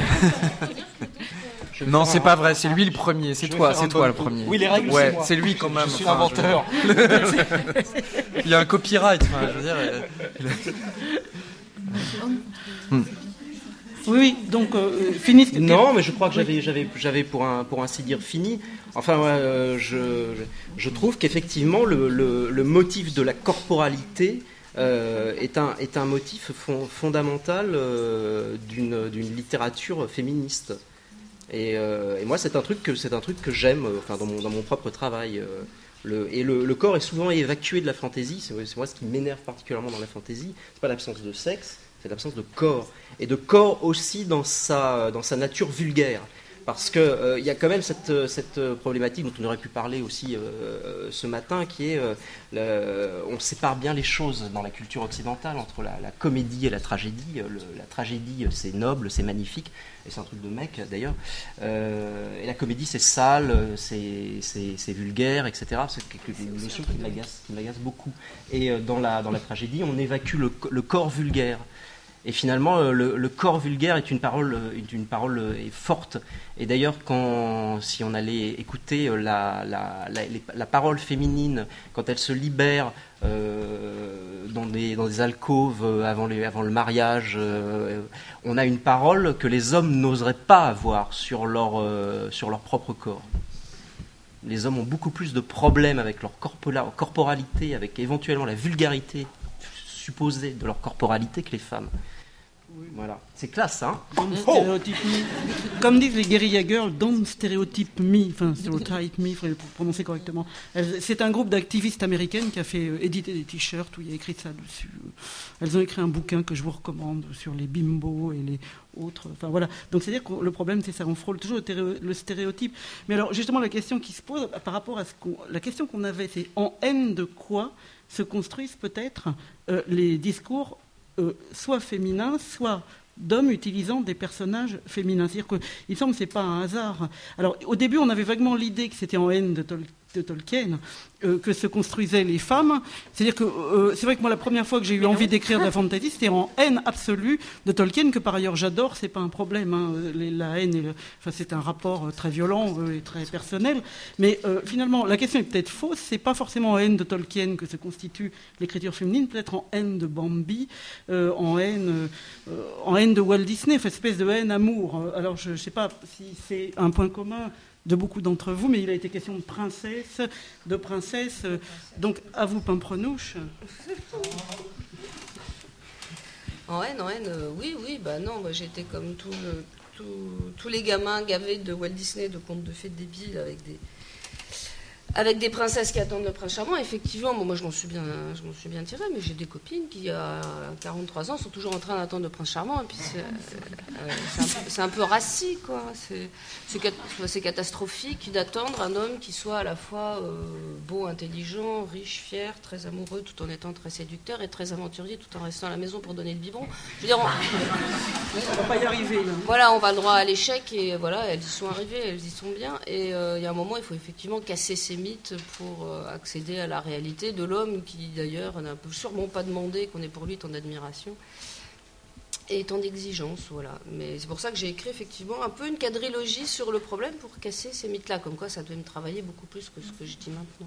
Non, c'est pas vrai, c'est lui le premier, c'est Je vais toi, faire c'est un toi bon le coup. premier. Oui, les règles, ouais, c'est moi. c'est lui quand même. Je suis enfin, l'inventeur. je- Il y a un copyright, enfin, je veux dire. euh, il a- Hmm. Oui, oui, donc euh, finis. ce que tu- Non, mais je crois que j'avais, j'avais, j'avais pour, un, pour ainsi dire fini. Enfin, ouais, euh, je, je trouve qu'effectivement, le, le, le motif de la corporalité euh, est, un, est un motif fond, fondamental euh, d'une, d'une littérature féministe. Et, euh, et moi, c'est un truc que, c'est un truc que j'aime euh, enfin, dans, mon, dans mon propre travail. euh, le, et le, le corps est souvent évacué de la fantaisie. C'est, c'est moi ce qui m'énerve particulièrement dans la fantaisie. C'est pas l'absence de sexe, c'est l'absence de corps. Et de corps aussi dans sa, dans sa nature vulgaire. Parce qu'il euh, y a quand même cette, cette problématique dont on aurait pu parler aussi euh, ce matin, qui est, euh, le, on sépare bien les choses dans la culture occidentale entre la, la comédie et la tragédie. Le, la tragédie, c'est noble, c'est magnifique, et c'est un truc de mec d'ailleurs. Euh, et la comédie, c'est sale, c'est, c'est, c'est vulgaire, et cetera. C'est une notion qui m'agace, qui m'agace beaucoup. Et euh, dans, la, dans la tragédie, on évacue le, le corps vulgaire. Et finalement, le, le corps vulgaire est une parole, une parole forte. Et d'ailleurs, quand, si on allait écouter la, la, la, la parole féminine, quand elle se libère euh, dans, des, dans des alcôves avant, les, avant le mariage, euh, on a une parole que les hommes n'oseraient pas avoir sur leur, euh, sur leur propre corps. Les hommes ont beaucoup plus de problèmes avec leur corporalité, avec éventuellement la vulgarité supposée de leur corporalité que les femmes. Oui. Voilà, c'est classe, hein. Don't stéréotype me. Comme disent les guérilla girls, don't stéréotype me, enfin stéréotype me, il faudrait le prononcer correctement. C'est un groupe d'activistes américaines qui a fait euh, éditer des t-shirts où il y a écrit ça dessus. Elles ont écrit un bouquin que je vous recommande sur les bimbos et les autres. Enfin voilà. Donc c'est-à-dire que le problème, c'est ça, on frôle toujours le stéréotype. Mais alors justement, la question qui se pose par rapport à ce qu'on, la question qu'on avait, c'est en haine de quoi se construisent peut-être euh, les discours Euh, soit féminins, soit d'hommes utilisant des personnages féminins. C'est-à-dire qu'il semble que ce n'est pas un hasard. Alors, au début, on avait vaguement l'idée que c'était en haine de, Tol- de Tolkien euh, que se construisaient les femmes. C'est-à-dire que euh, c'est vrai que moi, la première fois que j'ai eu envie d'écrire de la fantasy, c'était en haine absolue de Tolkien, que par ailleurs j'adore, c'est pas un problème. Hein. La haine, et le... enfin, c'est un rapport très violent euh, et très personnel. Mais euh, finalement, la question est peut-être fausse. C'est pas forcément en haine de Tolkien que se constitue l'écriture féminine, peut-être en haine de Bambi, euh, en haine, euh, en haine de Walt Disney, enfin, espèce de haine-amour. Alors, je ne sais pas si c'est un point commun de beaucoup d'entre vous, mais il a été question de princesse, de princesse. Donc, à vous, Pimprenouche. En haine, en haine, euh, oui, oui, bah non, moi j'étais comme tout le, tout, tous les gamins gavés de Walt Disney, de contes de fées débiles avec des, avec des princesses qui attendent le prince charmant. Effectivement, bon, moi je m'en suis bien, je m'en suis bien tirée, mais j'ai des copines qui, à quarante-trois ans, sont toujours en train d'attendre le prince charmant, et puis c'est, euh, c'est, un, peu, c'est un peu rassis, quoi. C'est, c'est, c'est catastrophique d'attendre un homme qui soit à la fois euh, beau, intelligent, riche, fier, très amoureux, tout en étant très séducteur, et très aventurier, tout en restant à la maison pour donner le biberon. Je veux dire, on ne va pas y arriver. Là. Voilà, on va le droit à l'échec, et voilà, elles y sont arrivées, elles y sont bien, et il euh, y a un moment, il faut effectivement casser ces mythes pour euh, accéder à la réalité de l'homme qui d'ailleurs n'a sûrement pas demandé qu'on ait pour lui tant d'admiration et tant d'exigence, voilà. Mais c'est pour ça que j'ai écrit effectivement un peu une quadrilogie sur le problème pour casser ces mythes-là, comme quoi ça devait me travailler beaucoup plus que ce que je dis maintenant.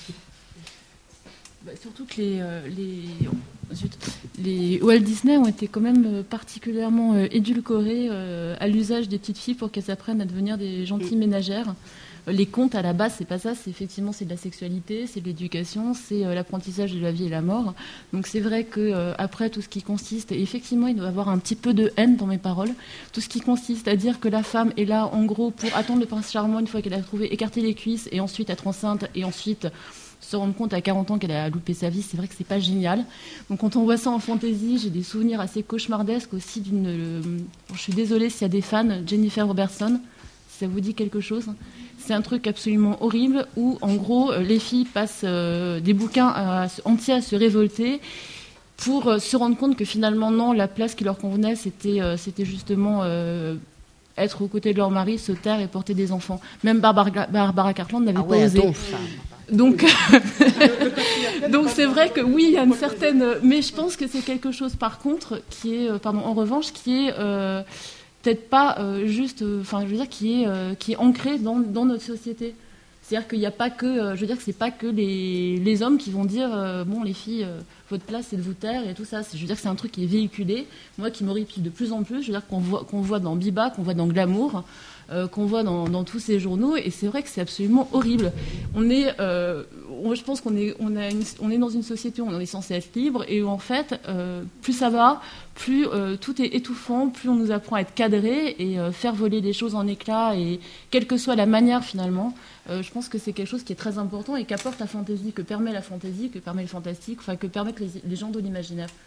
Bah, surtout que les, euh, les, oh, zut, les Walt Disney ont été quand même particulièrement euh, édulcorés euh, à l'usage des petites filles pour qu'elles apprennent à devenir des gentilles ménagères. Les contes, à la base, c'est pas ça. C'est effectivement, c'est de la sexualité, c'est de l'éducation, c'est euh, l'apprentissage de la vie et la mort. Donc c'est vrai que euh, après tout ce qui consiste, et effectivement, il doit y avoir un petit peu de haine dans mes paroles. Tout ce qui consiste à dire que la femme est là, en gros, pour attendre le prince charmant une fois qu'elle a trouvé, écarter les cuisses, et ensuite être enceinte, et ensuite se rendre compte à quarante ans qu'elle a loupé sa vie, c'est vrai que c'est pas génial. Donc quand on voit ça en fantaisie, j'ai des souvenirs assez cauchemardesques aussi d'une. Euh, je suis désolée s'il y a des fans, Jennifer Robertson, si ça vous dit quelque chose. C'est un truc absolument horrible où, en gros, les filles passent euh, des bouquins à, entiers à se révolter pour euh, se rendre compte que finalement, non, la place qui leur convenait, c'était, euh, c'était justement euh, être aux côtés de leur mari, se taire et porter des enfants. Même Barbara, Barbara Cartland n'avait ah pas ouais, osé. Donc, donc c'est vrai que oui, il y a une certaine... Mais je pense que c'est quelque chose, par contre, qui est... Pardon, en revanche, qui est... Euh, peut-être pas euh, juste, enfin, euh, je veux dire, qui est, euh, qui est ancré dans, dans notre société. C'est-à-dire qu'il n'y a pas que, euh, je veux dire que c'est pas que les, les hommes qui vont dire, euh, bon, les filles, euh, votre place, c'est de vous taire et tout ça. C'est, je veux dire que c'est un truc qui est véhiculé, moi, qui m'horripile de plus en plus. Je veux dire qu'on voit, qu'on voit dans Biba, qu'on voit dans Glamour, euh, qu'on voit dans, dans tous ces journaux, et c'est vrai que c'est absolument horrible. On est, euh, on, je pense qu'on est, on a une, on est dans une société où on est censé être libre, et où en fait, euh, plus ça va, plus euh, tout est étouffant, plus on nous apprend à être cadré et euh, faire voler des choses en éclats, et quelle que soit la manière finalement, euh, je pense que c'est quelque chose qui est très important et qu'apporte la fantaisie, que permet la fantaisie, que permet le fantastique, enfin que permettent les, les gens de l'imaginaire.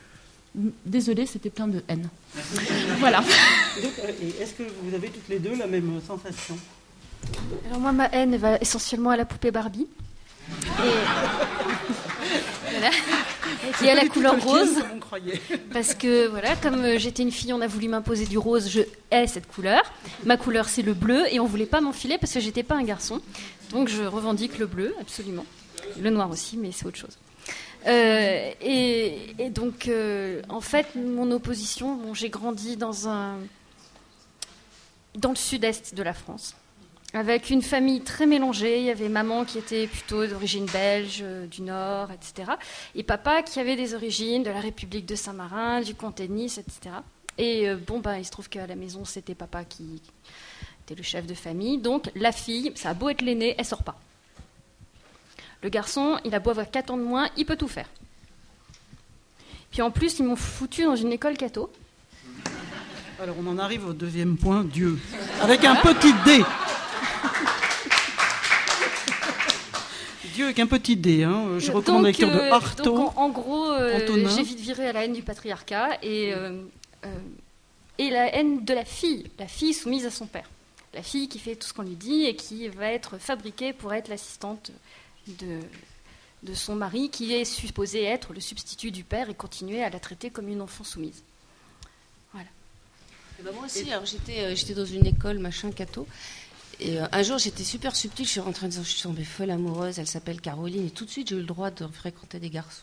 Désolée, c'était plein de haine. Voilà. Donc, et est-ce que vous avez toutes les deux la même sensation ? Alors moi, ma haine va essentiellement à la poupée Barbie. Et... voilà. Qui est à la couleur rose. Parce que, voilà, comme j'étais une fille, on a voulu m'imposer du rose, je hais cette couleur. Ma couleur, c'est le bleu, et on voulait pas m'enfiler parce que j'étais pas un garçon. Donc je revendique le bleu, absolument. Le noir aussi, mais c'est autre chose. Euh, et, et donc, euh, en fait, mon opposition, bon, j'ai grandi dans un... dans le sud-est de la France. Avec une famille très mélangée, il y avait maman qui était plutôt d'origine belge, euh, du Nord, et cetera. Et papa qui avait des origines de la République de Saint-Marin, du comté de Nice, et cetera. Et euh, bon, bah, il se trouve qu'à la maison, c'était papa qui était le chef de famille. Donc la fille, ça a beau être l'aînée, elle sort pas. Le garçon, il a beau avoir quatre ans de moins, il peut tout faire. Puis en plus, ils m'ont foutu dans une école catho. Alors on en arrive au deuxième point, Dieu. Avec un petit D. Dieu avec un petit D, hein. Je recommande la lecture de Artaud. Donc en, en gros, euh, j'ai vite viré à la haine du patriarcat et, euh, euh, et la haine de la fille, la fille soumise à son père. La fille qui fait tout ce qu'on lui dit et qui va être fabriquée pour être l'assistante de, de son mari, qui est supposé être le substitut du père et continuer à la traiter comme une enfant soumise. Voilà. Et ben moi aussi, alors j'étais, euh, j'étais dans une école, machin, catho. Et euh, un jour, j'étais super subtile, je suis rentrée en disant, je suis tombée folle amoureuse, elle s'appelle Caroline, et tout de suite, j'ai eu le droit de fréquenter des garçons.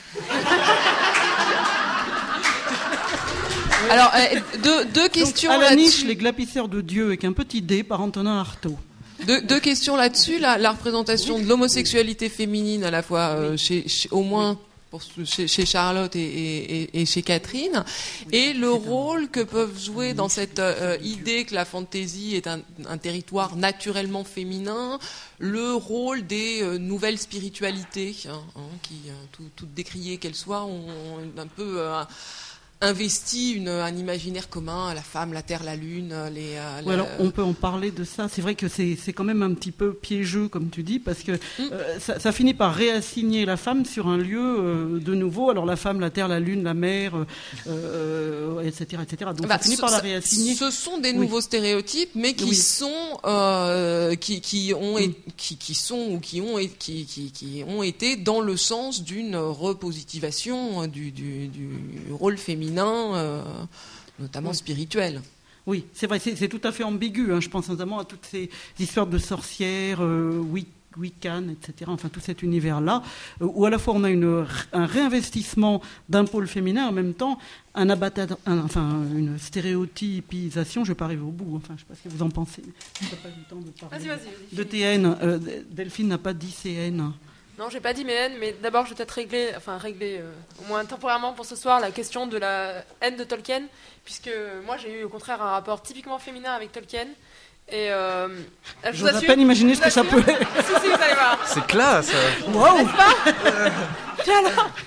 Alors, euh, deux, deux questions Donc, à la là-dessus. niche, les glapisseurs de Dieu avec un petit D par Antonin Artaud. Deux, deux questions là-dessus. La, la représentation de l'homosexualité féminine, à la fois euh, chez, chez, au moins pour, chez, chez Charlotte et, et, et chez Catherine, et le rôle que peuvent jouer dans cette euh, idée que la fantaisie est un, un territoire naturellement féminin, le rôle des euh, nouvelles spiritualités, hein, hein, qui, euh, tout, toutes décriées qu'elles soient, ont, ont un peu... Euh, investi une, un imaginaire commun, la femme, la terre, la lune. Les, euh, ouais, alors on peut en parler de ça. C'est vrai que c'est, c'est quand même un petit peu piégeux, comme tu dis, parce que mm. euh, ça, ça finit par réassigner la femme sur un lieu euh, de nouveau. Alors la femme, la terre, la lune, la mer, euh, euh, et cetera, et cetera. Donc bah, ça finit ce, par la réassigner. Ce sont des nouveaux oui. stéréotypes, mais qui oui. sont, euh, qui, qui ont, mm. qui, qui sont ou qui ont, qui, qui, qui ont été dans le sens d'une repositivation du, du, du rôle féminin. Euh, notamment oui. spirituel. Oui, c'est vrai, c'est, c'est tout à fait ambigu. Hein. Je pense notamment à toutes ces histoires de sorcières, euh, Wiccan, et cetera. Enfin, tout cet univers-là, euh, où à la fois on a une, un réinvestissement d'un pôle féminin, en même temps un abattage, un, enfin une stéréotypisation. Je ne vais pas arriver au bout. Enfin, je ne sais pas ce que vous en pensez. Je n'ai pas eu le temps de parler. Vas-y, vas-y, vas-y. De T N. Euh, Delphine n'a pas dit C N. Non, j'ai pas dit mes haines, mais d'abord, je vais peut-être régler, enfin régler euh, au moins temporairement pour ce soir la question de la haine de Tolkien, puisque moi j'ai eu au contraire un rapport typiquement féminin avec Tolkien. Et euh, je vous à peine imaginer ce que ça peut être. Si, si, vous allez voir. C'est classe. Waouh. N'est-ce pas Viens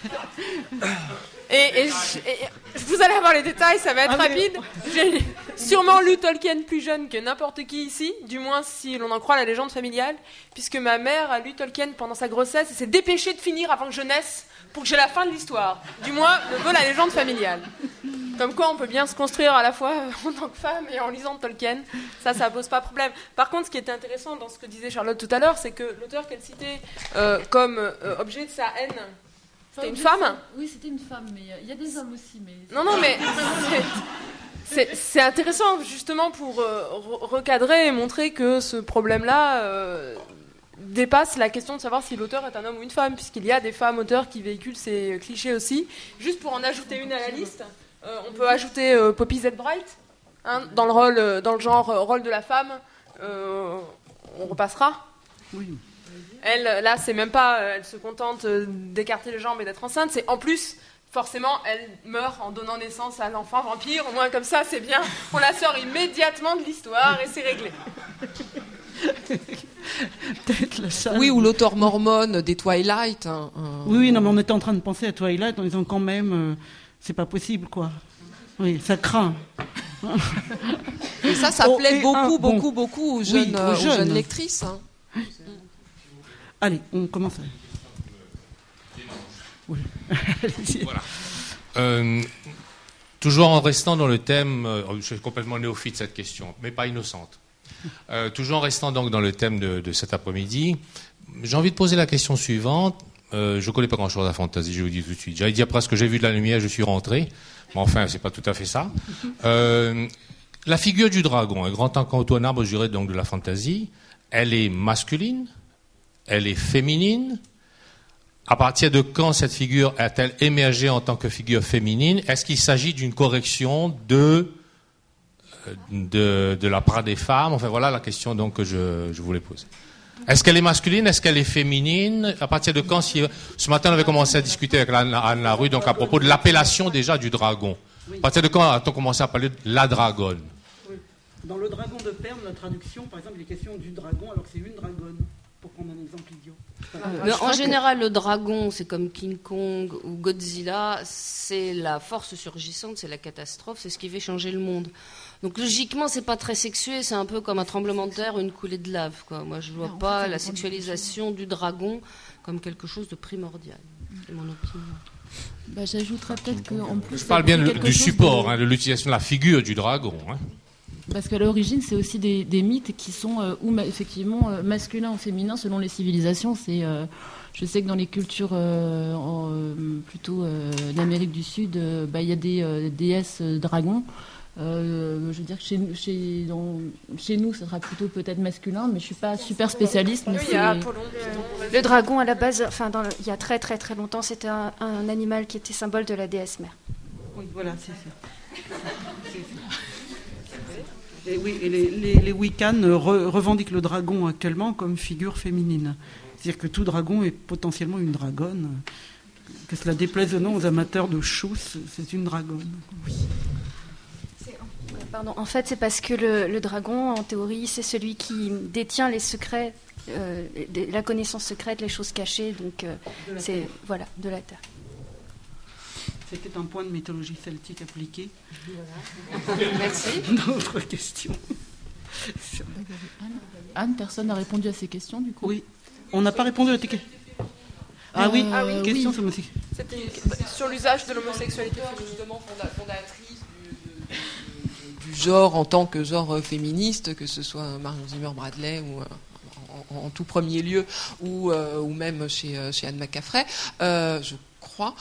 là. Et, et, et, et vous allez avoir les détails, ça va être ah, rapide. J'ai sûrement lu Tolkien plus jeune que n'importe qui ici, du moins si l'on en croit la légende familiale, puisque ma mère a lu Tolkien pendant sa grossesse et s'est dépêchée de finir avant que je naisse pour que j'ai la fin de l'histoire. Du moins, le veut la légende familiale. Comme quoi, on peut bien se construire à la fois en tant que femme et en lisant Tolkien. Ça, ça pose pas problème. Par contre, ce qui était intéressant dans ce que disait Charlotte tout à l'heure, c'est que l'auteur qu'elle citait euh, comme euh, objet de sa haine, c'était une femme ? Oui, c'était une femme, mais il y a des hommes aussi. Mais... Non, non, mais c'est, c'est, c'est intéressant justement pour euh, recadrer et montrer que ce problème-là euh, dépasse la question de savoir si l'auteur est un homme ou une femme, puisqu'il y a des femmes auteurs qui véhiculent ces clichés aussi. Juste pour en ajouter une à la liste, euh, on peut ajouter euh, Poppy Z-Bright, hein, dans le rôle, euh, dans le genre euh, rôle de la femme. Euh, on repassera. Oui. Elle, là, c'est même pas, elle se contente d'écarter les jambes et d'être enceinte. C'est en plus, forcément, elle meurt en donnant naissance à l'enfant vampire. Au moins, comme ça, c'est bien. On la sort immédiatement de l'histoire et c'est réglé. Peut-être la salle. Oui, ou l'auteur mormone des Twilight. Hein, hein. Oui, oui, non, mais on était en train de penser à Twilight en disant quand même, euh, c'est pas possible, quoi. Oui, ça craint. Et ça, ça oh, plaît beaucoup, un, beaucoup, bon. beaucoup aux jeunes, oui, aux aux jeunes. jeunes lectrices. Hein. Allez, on commence. Oui. Voilà. Euh, toujours en restant dans le thème, euh, je suis complètement néophyte cette question, mais pas innocente. Euh, toujours en restant donc dans le thème de, de cet après-midi, j'ai envie de poser la question suivante. Euh, je ne connais pas grand-chose à la fantasy, je vous dis tout de suite. J'allais dire presque j'ai vu de la lumière, je suis rentré. Mais enfin, c'est pas tout à fait ça. Euh, la figure du dragon, un grand incontournable, je dirais, donc de la fantasy, elle est masculine, elle est féminine. À partir de quand cette figure a-t-elle émergé en tant que figure féminine? Est-ce qu'il s'agit d'une correction de, de, de la part des femmes? Enfin, voilà la question donc, que je, je voulais poser. Est-ce qu'elle est masculine? Est-ce qu'elle est féminine? À partir de quand si... Ce matin, on avait commencé à discuter avec Anne, Anne Larue donc à propos de l'appellation déjà du dragon. À partir de quand a-t-on commencé à parler de la dragonne? Oui. Dans le dragon de Perme, la traduction, par exemple, il est question du dragon, alors que c'est une dragonne. Pour prendre un exemple idiot. Mais en général, le dragon, c'est comme King Kong ou Godzilla, c'est la force surgissante, c'est la catastrophe, c'est ce qui fait changer le monde. Donc logiquement, c'est pas très sexué, c'est un peu comme un tremblement de terre ou une coulée de lave, quoi. Moi, je vois pas la sexualisation du dragon comme quelque chose de primordial. C'est mon opinion. Bah, j'ajouterais peut-être qu'en plus... Je parle bien de, du support, de... hein, de l'utilisation de la figure du dragon. Hein. Parce qu'à l'origine, c'est aussi des, des mythes qui sont euh, ou ma, effectivement euh, masculins ou féminins selon les civilisations. C'est, euh, je sais que dans les cultures euh, en, euh, plutôt euh, d'Amérique du Sud, euh, bah, y a des euh, déesses euh, dragons. Euh, je veux dire que chez, chez, dans, chez nous, ça sera plutôt peut-être masculin, mais je suis pas super spécialiste. Mais oui, c'est... Apollon, le dragon, à la base, enfin, dans le, il y a très très très longtemps, c'était un, un animal qui était symbole de la déesse mère. Oui, voilà, c'est ça. C'est ça. Et oui, et les, les, les Wiccans re, revendiquent le dragon actuellement comme figure féminine. C'est-à-dire que tout dragon est potentiellement une dragonne. Que cela déplaise ou non aux amateurs de chousse, c'est une dragonne. Oui. Pardon, en fait, c'est parce que le, le dragon, en théorie, c'est celui qui détient les secrets, euh, la connaissance secrète, les choses cachées, donc euh, c'est terre. Voilà, de la terre. C'était un point de mythologie celtique appliqué. Voilà. Merci. D'autres questions. Anne, personne n'a répondu à ces questions, du coup. Oui, on n'a pas répondu à tes questions. Ah, euh, oui, ah oui, question oui. sur, aussi. C'était une... sur l'usage de l'homosexualité, justement fondatrice du, du, du genre en tant que genre féministe, que ce soit Marion Zimmer Bradley ou en, en, en tout premier lieu, ou, euh, ou même chez, chez Anne McCaffrey. Euh, je crois.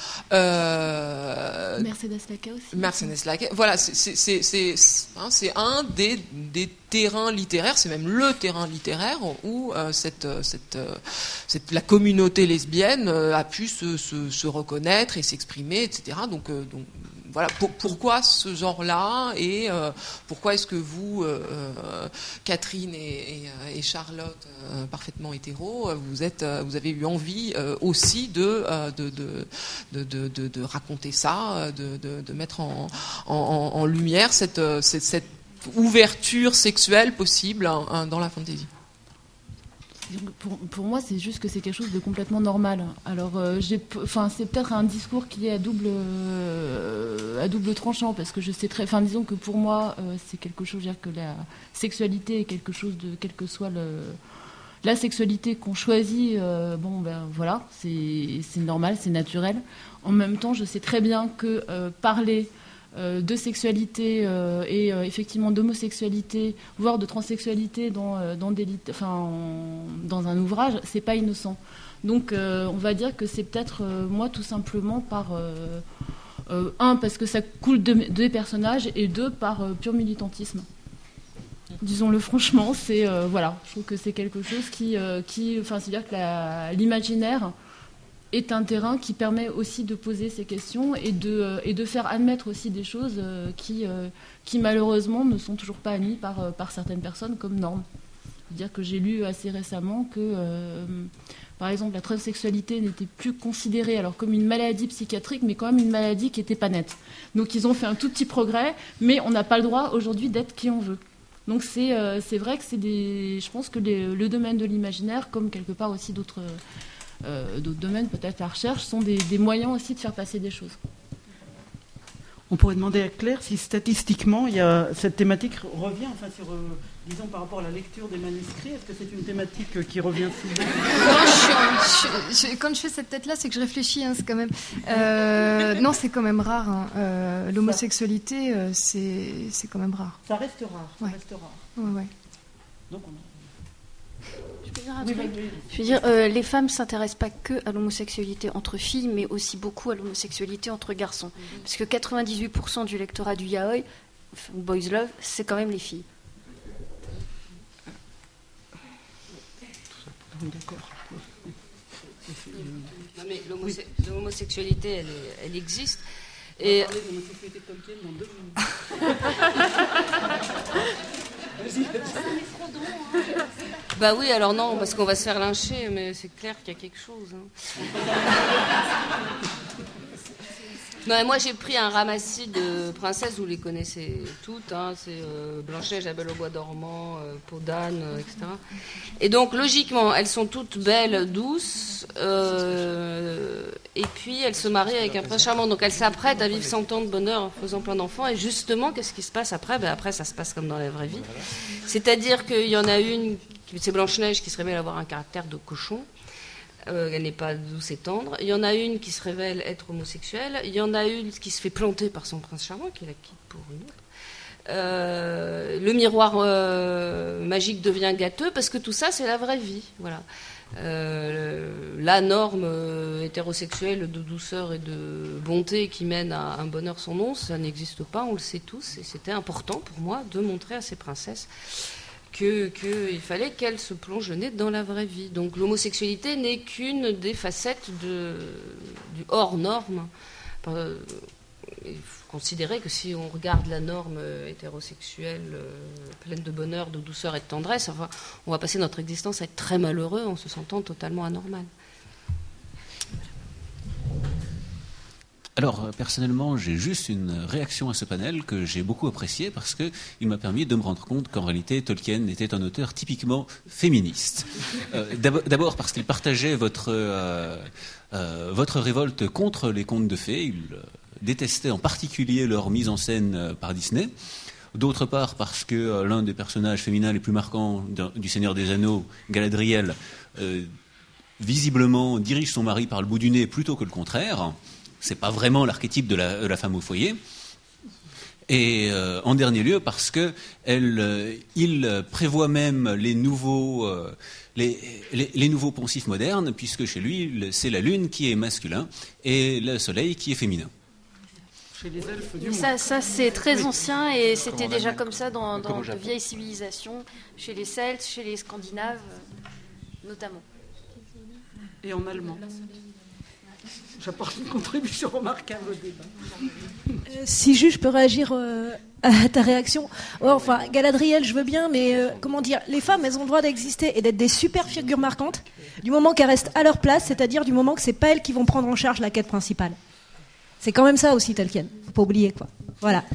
Euh, Mercedes Laquet aussi. Mercedes Laquet. Voilà, c'est, c'est, c'est, c'est, hein, c'est un des, des terrains littéraires, c'est même le terrain littéraire où euh, cette, cette, cette, la communauté lesbienne euh, a pu se, se, se reconnaître et s'exprimer, et cetera. Donc, euh, donc voilà, pour, pourquoi ce genre-là et euh, pourquoi est-ce que vous, euh, Catherine et, et, et Charlotte, euh, parfaitement hétéros, vous, êtes, vous avez eu envie euh, aussi de, euh, de, de, de, de, de, de raconter ça, de, de, de mettre en, en, en lumière cette, cette, cette ouverture sexuelle possible hein, dans la fantasy? Pour, pour moi, c'est juste que c'est quelque chose de complètement normal. Alors, euh, j'ai, enfin, c'est peut-être un discours qui est à double, euh, à double tranchant, parce que je sais très, enfin, disons que pour moi, euh, c'est quelque chose, je veux dire que la sexualité est quelque chose de, quelle que soit le, la sexualité qu'on choisit, euh, bon, ben voilà, c'est, c'est normal, c'est naturel. En même temps, je sais très bien que euh, parler de sexualité euh, et euh, effectivement d'homosexualité, voire de transsexualité dans, euh, dans, des lit- enfin, en, dans un ouvrage, c'est pas innocent. Donc euh, on va dire que c'est peut-être, euh, moi, tout simplement par, euh, euh, un, parce que ça coule de, des personnages, et deux, par euh, pur militantisme. Disons-le franchement, c'est, euh, voilà, je trouve que c'est quelque chose qui, euh, qui enfin, c'est-à-dire que la, l'imaginaire est un terrain qui permet aussi de poser ces questions et de, euh, et de faire admettre aussi des choses euh, qui, euh, qui malheureusement ne sont toujours pas admises par, euh, par certaines personnes comme normes. C'est-à-dire que j'ai lu assez récemment que, euh, par exemple, la transsexualité n'était plus considérée alors comme une maladie psychiatrique, mais quand même une maladie qui n'était pas nette. Donc ils ont fait un tout petit progrès, mais on n'a pas le droit aujourd'hui d'être qui on veut. Donc c'est, euh, c'est vrai que c'est des, je pense que les, le domaine de l'imaginaire, comme quelque part aussi d'autres... Euh, d'autres domaines, peut-être la recherche, sont des, des moyens aussi de faire passer des choses. On pourrait demander à Claire si statistiquement il y a, cette thématique revient, enfin sur, euh, disons par rapport à la lecture des manuscrits, est-ce que c'est une thématique qui revient souvent? Non, je, je, je, quand je fais cette tête-là, c'est que je réfléchis, hein, c'est quand même. Euh, non, c'est quand même rare. Hein. Euh, l'homosexualité, euh, c'est, c'est quand même rare. Ça reste rare. Ça ouais. reste rare. Ouais, ouais. Donc on a... Je veux dire, un truc. Je veux dire euh, les femmes ne s'intéressent pas que à l'homosexualité entre filles, mais aussi beaucoup à l'homosexualité entre garçons. Mm-hmm. Parce que quatre-vingt-dix-huit pour cent du lectorat du yaoi, Boys Love, c'est quand même les filles. D'accord. Non, mais l'homose- l'homosexualité, elle, est, elle existe. Et... On va parler de l'homosexualité de Tolkien dans deux minutes. Bah oui, alors non, parce qu'on va se faire lyncher, mais c'est clair qu'il y a quelque chose. Hein. Non, et moi j'ai pris un ramassis de princesses, vous les connaissez toutes, hein, c'est euh, Blanche-Neige, La Belle au bois dormant, euh, Peau d'âne, euh, et cetera. Et donc logiquement, elles sont toutes belles, douces, euh, et puis elles se marient avec un prince charmant. Donc elles s'apprêtent à vivre cent ans de bonheur en faisant plein d'enfants. Et justement, qu'est-ce qui se passe après? Ben après, ça se passe comme dans la vraie vie. C'est-à-dire qu'il y en a une, c'est Blanche-Neige, qui se révèle avoir un caractère de cochon. Euh, elle n'est pas douce et tendre. Il y en a une qui se révèle être homosexuelle. Il y en a une qui se fait planter par son prince charmant, qui la quitte pour une autre. Euh, le miroir euh, magique devient gâteux, parce que tout ça, c'est la vraie vie. Voilà. Euh, la norme euh, hétérosexuelle de douceur et de bonté qui mène à un bonheur sans nom, ça n'existe pas, on le sait tous. Et c'était important pour moi de montrer à ces princesses qu'il que fallait qu'elle se plonge le nez dans la vraie vie. Donc l'homosexualité n'est qu'une des facettes de, du hors-norme. Euh, il faut considérer que si on regarde la norme hétérosexuelle euh, pleine de bonheur, de douceur et de tendresse, enfin, on va passer notre existence à être très malheureux en se sentant totalement anormal. Alors, personnellement, j'ai juste une réaction à ce panel que j'ai beaucoup apprécié parce qu'il m'a permis de me rendre compte qu'en réalité, Tolkien était un auteur typiquement féministe. Euh, d'abord parce qu'il partageait votre, euh, euh, votre révolte contre les contes de fées. Il euh, détestait en particulier leur mise en scène euh, par Disney. D'autre part parce que euh, l'un des personnages féminins les plus marquants du Seigneur des Anneaux, Galadriel, euh, visiblement dirige son mari par le bout du nez plutôt que le contraire. C'est pas vraiment l'archétype de la, de la femme au foyer. Et euh, en dernier lieu, parce que elle, euh, il prévoit même les nouveaux, euh, les, les, les nouveaux poncifs modernes, puisque chez lui, c'est la lune qui est masculin et le soleil qui est féminin. Chez les elfes du monde. Ça, ça c'est très oui. ancien et c'était déjà comme ça dans, dans de vieilles civilisations, chez les Celtes, chez les Scandinaves, notamment. Et en allemand. J'apporte une contribution remarquable au débat. Euh, si juste je peux réagir euh, à ta réaction. Ouais, enfin, Galadriel, je veux bien, mais euh, comment dire, les femmes, elles ont le droit d'exister et d'être des super figures marquantes du moment qu'elles restent à leur place, c'est-à-dire du moment que c'est pas elles qui vont prendre en charge la quête principale. C'est quand même ça aussi, Tolkien. Faut pas oublier, quoi. Voilà.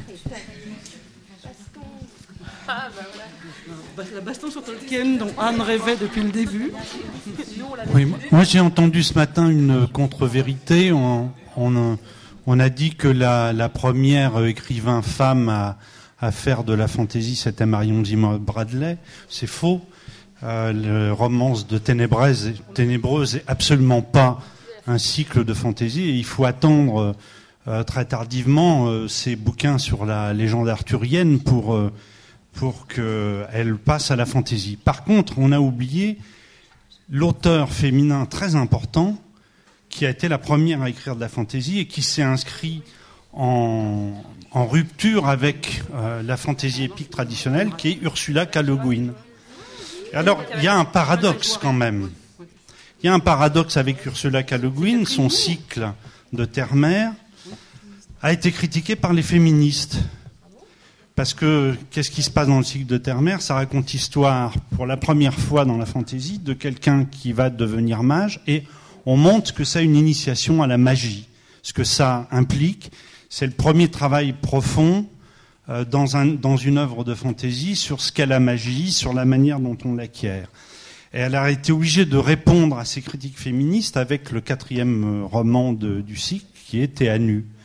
Ah, bah voilà. La baston sur Tolkien dont Anne rêvait depuis le début. Oui, moi j'ai entendu ce matin une contre-vérité. On, on, on a dit que la, la première écrivain femme à, à faire de la fantaisie, c'était Marion Zimmer Bradley. C'est faux. Euh, le Romance de Ténébreuse, Ténébreuse est absolument pas un cycle de fantaisie. Et il faut attendre euh, très tardivement euh, ces bouquins sur la légende arthurienne pour... Euh, pour qu'elle passe à la fantaisie. Par contre, on a oublié l'auteur féminin très important qui a été la première à écrire de la fantaisie et qui s'est inscrit en, en rupture avec euh, la fantaisie épique traditionnelle, qui est Ursula K. Le Guin. Alors, il y a un paradoxe quand même. Il y a un paradoxe avec Ursula K. Le Guin. Son cycle de Terre-Mère a été critiqué par les féministes. Parce que, qu'est-ce qui se passe dans le cycle de Terre-Mère? Ça raconte l'histoire, pour la première fois dans la fantaisie, de quelqu'un qui va devenir mage, et on montre que ça a une initiation à la magie. Ce que ça implique, c'est le premier travail profond euh, dans, un, dans une œuvre de fantaisie sur ce qu'est la magie, sur la manière dont on l'acquiert. Et elle a été obligée de répondre à ces critiques féministes avec le quatrième roman de, du cycle, qui est Théanu.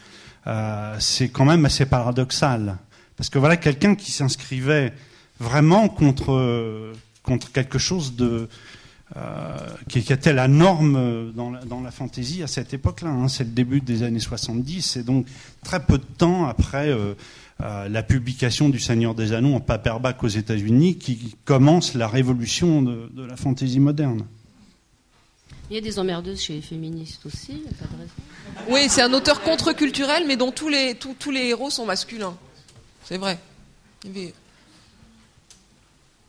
euh, c'est quand même assez paradoxal. Parce que voilà, quelqu'un qui s'inscrivait vraiment contre, contre quelque chose de, euh, qui, qui était la norme dans la, dans la fantasy à cette époque-là. Hein. C'est le début des années soixante-dix, et donc très peu de temps après euh, euh, la publication du Seigneur des Anneaux en paperback aux États-Unis, qui commence la révolution de, de la fantasy moderne. Il y a des emmerdeuses chez les féministes aussi, il n'y a pas de raison. Oui, c'est un auteur contre-culturel, mais dont tous les, tous, tous les héros sont masculins. C'est vrai. Mais... Question ?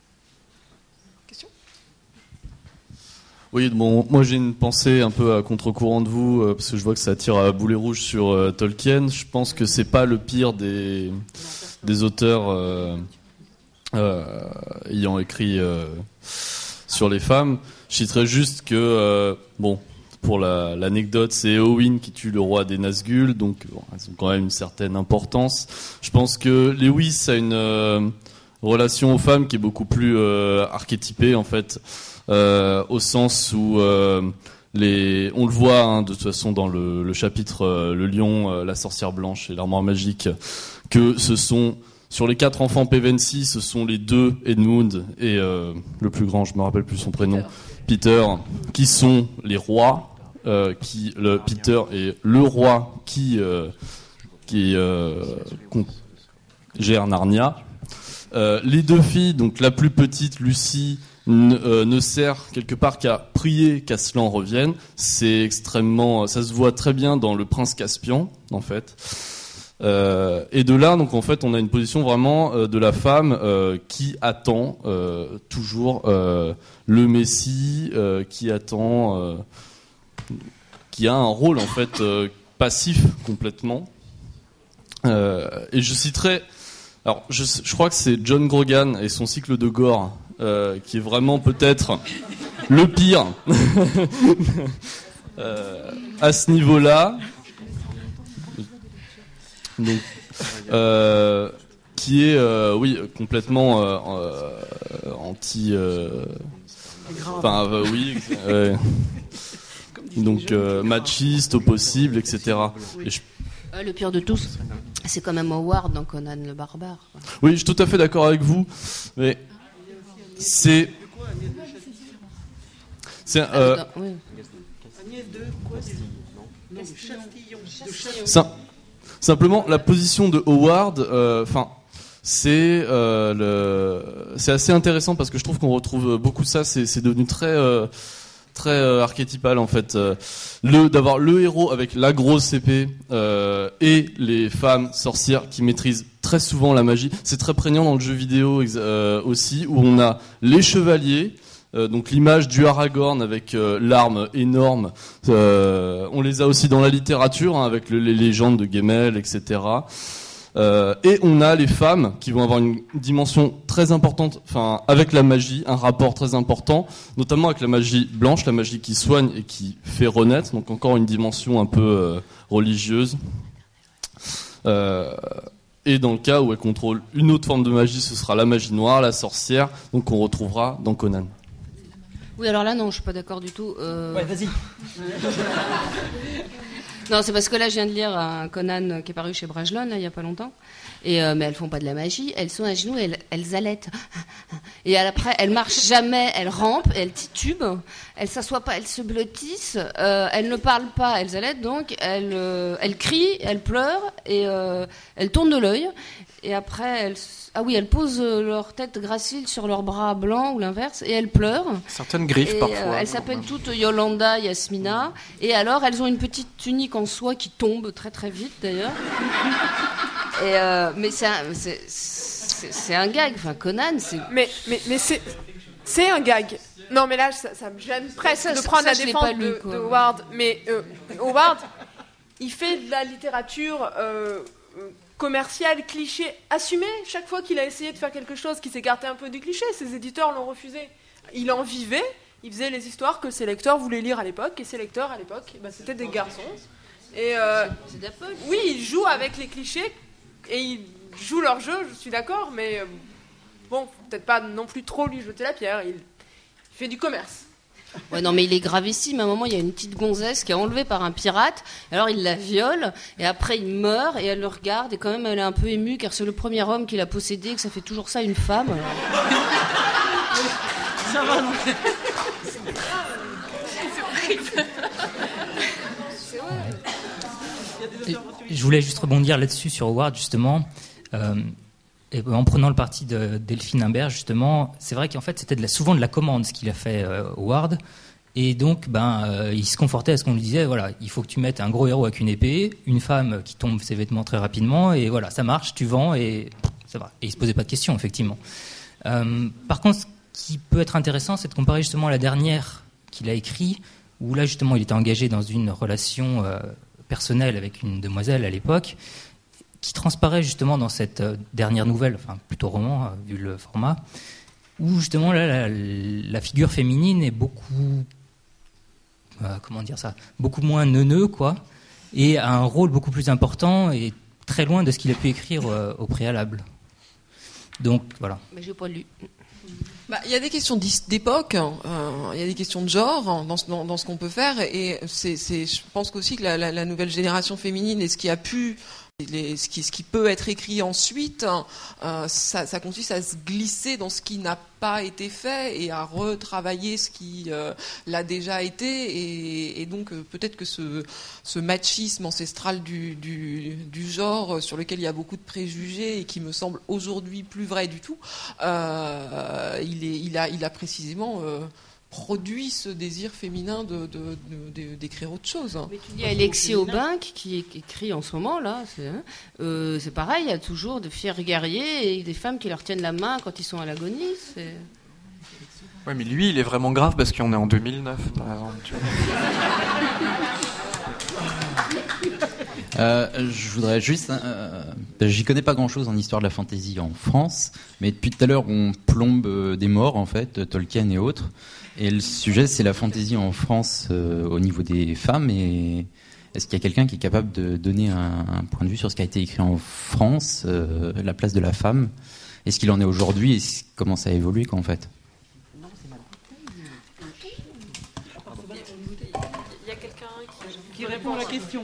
Oui, bon, moi j'ai une pensée un peu à contre-courant de vous, euh, parce que je vois que ça tire à boulet rouge sur euh, Tolkien. Je pense que c'est pas le pire des, des auteurs euh, euh, ayant écrit euh, sur les femmes. Je citerai juste que, euh, bon, pour la, l'anecdote, c'est Éowyn qui tue le roi des Nazgûl, donc bon, elles ont quand même une certaine importance. Je pense que Lewis a une euh, relation aux femmes qui est beaucoup plus euh, archétypée, en fait, euh, au sens où euh, les, on le voit hein, de toute façon dans le, le chapitre euh, Le Lion, euh, la sorcière blanche et l'armoire magique, que ce sont... Sur les quatre enfants Pevensie, ce sont les deux, Edmund et euh, le plus grand, je me rappelle plus son prénom, Peter, qui sont les rois. Euh, qui le Peter est le roi qui euh, qui euh, gère Narnia. Euh, les deux filles, donc la plus petite Lucie, n- euh, ne sert quelque part qu'à prier qu'Aslan revienne. C'est extrêmement, ça se voit très bien dans Le Prince Caspian, en fait. Euh, et de là, donc en fait, on a une position vraiment euh, de la femme euh, qui attend euh, toujours euh, le Messie, euh, qui attend, euh, qui a un rôle en fait euh, passif complètement. Euh, et je citerai, alors je, je crois que c'est John Grogan et son cycle de gore euh, qui est vraiment peut-être le pire euh, à ce niveau-là. Donc, euh, qui est, euh, oui, complètement euh, euh, anti. Euh, enfin, euh, oui. Euh, donc, euh, machiste au possible, et cetera. Et je... euh, le pire de tous, c'est quand même Howard dans Conan le Barbare. Quoi. Oui, je suis tout à fait d'accord avec vous, mais c'est. C'est. Euh, c'est Simplement, la position de Howard, enfin, euh, c'est euh, le, c'est assez intéressant parce que je trouve qu'on retrouve beaucoup de ça. C'est, c'est devenu très, euh, très euh, archétypal en fait. Euh, le d'avoir le héros avec la grosse épée euh, et les femmes sorcières qui maîtrisent très souvent la magie. C'est très prégnant dans le jeu vidéo euh, aussi, où on a les chevaliers. Euh, donc l'image du Aragorn avec euh, l'arme énorme, euh, on les a aussi dans la littérature hein, avec le, les légendes de Gemmel, et cetera. Euh, et on a les femmes qui vont avoir une dimension très importante, enfin avec la magie, un rapport très important, notamment avec la magie blanche, la magie qui soigne et qui fait renaître. Donc encore une dimension un peu euh, religieuse. Euh, et dans le cas où elle contrôle une autre forme de magie, ce sera la magie noire, la sorcière, donc qu'on retrouvera dans Conan. Oui, alors là, non, je suis pas d'accord du tout. Euh... Ouais, vas-y. Non, c'est parce que là, je viens de lire un Conan qui est paru chez Brajlon, là, il y a pas longtemps. Et euh, mais elles font pas de la magie, elles sont à genoux, elles, elles allaitent. Et après, elles marchent jamais, elles rampent, elles titubent, elles s'assoient pas, elles se blottissent, euh, elles ne parlent pas, elles allaitent, donc elles, euh, elles crient, elles pleurent et euh, elles tournent de l'œil. Et après, elles, ah oui, elles posent leur tête gracile sur leurs bras blancs ou l'inverse, et elles pleurent. Certaines griffent et, parfois. Euh, elles s'appellent toutes Yolanda, Yasmina, et alors elles ont une petite tunique en soie qui tombe très très vite d'ailleurs. Et euh, mais c'est un, c'est, c'est, c'est un gag. Enfin, Conan, c'est. Mais mais mais c'est c'est un gag. Non, mais là, ça, ça me gêne presque ça, de prendre ça, la défense lu, de, de Howard. Mais euh, Howard, il fait de la littérature euh, commerciale, cliché, assumée. Chaque fois qu'il a essayé de faire quelque chose qui s'écartait un peu du cliché, ses éditeurs l'ont refusé. Il en vivait. Il faisait les histoires que ses lecteurs voulaient lire à l'époque, et ses lecteurs à l'époque, bah, c'était des garçons. Et euh, c'est d'Apple. Oui, il joue avec les clichés. Et ils jouent leur jeu, je suis d'accord, mais euh, bon, peut-être pas non plus trop lui jeter la pierre. Il, il fait du commerce. Ouais, non, mais il est gravissime. À un moment, il y a une petite gonzesse qui est enlevée par un pirate. Alors, il la viole. Et après, il meurt. Et elle le regarde. Et quand même, elle est un peu émue. Car c'est le premier homme qui l'a possédé. Et que ça fait toujours ça une femme. Alors... Ça va, non. Je voulais juste rebondir là-dessus sur Howard, justement. Euh, et en prenant le parti de Delphine Imbert, justement, c'est vrai qu'en fait, c'était de la, souvent de la commande ce qu'il a fait, euh, Howard. Et donc, ben, euh, il se confortait à ce qu'on lui disait, voilà, il faut que tu mettes un gros héros avec une épée, une femme qui tombe ses vêtements très rapidement, et voilà, ça marche, tu vends, et ça va. Et il se posait pas de questions, effectivement. Euh, par contre, ce qui peut être intéressant, c'est de comparer justement à la dernière qu'il a écrite, où là, justement, il était engagé dans une relation euh, personnelle avec une demoiselle à l'époque, qui transparaît justement dans cette euh, dernière nouvelle, enfin plutôt roman, euh, vu le format, où justement là, la, la figure féminine est beaucoup, euh, comment dire ça, beaucoup moins neuneux, quoi, et a un rôle beaucoup plus important et très loin de ce qu'il a pu écrire euh, au préalable. Donc voilà. Mais j'ai pas lu. Bah, il y a des questions d'époque, il euh, y a des questions de genre hein, dans, dans, dans ce qu'on peut faire, et c'est, c'est, je pense aussi que la, la, la nouvelle génération féminine et ce qui a pu, les, ce, qui, ce qui peut être écrit ensuite, euh, ça, ça consiste à se glisser dans ce qui n'a pas été fait et à retravailler ce qui euh, l'a déjà été, et, et donc euh, peut-être que ce, ce machisme ancestral du, du, du genre sur lequel il y a beaucoup de préjugés et qui me semble aujourd'hui plus vrai du tout, euh, il, est, il, a, il a précisément euh, produit ce désir féminin de, de, de, de, d'écrire autre chose. Mais tu dis Alexis Aubin qui écrit en ce moment là, c'est, euh, c'est pareil, il y a toujours de fiers guerriers et des femmes qui leur tiennent la main quand ils sont à l'agonie. C'est... Ouais, mais lui, il est vraiment grave parce qu'on est en deux mille neuf, par exemple. Tu vois. Euh, je voudrais juste, euh, j'y connais pas grand-chose en histoire de la fantasy en France, mais depuis tout à l'heure on plombe des morts en fait, Tolkien et autres, et le sujet c'est la fantasy en France euh, au niveau des femmes. Et est-ce qu'il y a quelqu'un qui est capable de donner un, un point de vue sur ce qui a été écrit en France, euh, la place de la femme, est-ce qu'il en est aujourd'hui et comment ça a évolué quoi, en fait? Il y a quelqu'un qui, qui répond à la question.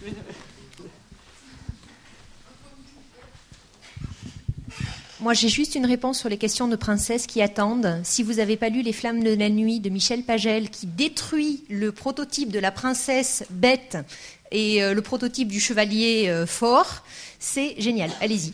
Moi, j'ai juste une réponse sur les questions de princesses qui attendent. Si vous n'avez pas lu Les Flammes de la Nuit de Michel Pagel, qui détruit le prototype de la princesse bête et euh, le prototype du chevalier euh, fort, c'est génial. Allez-y.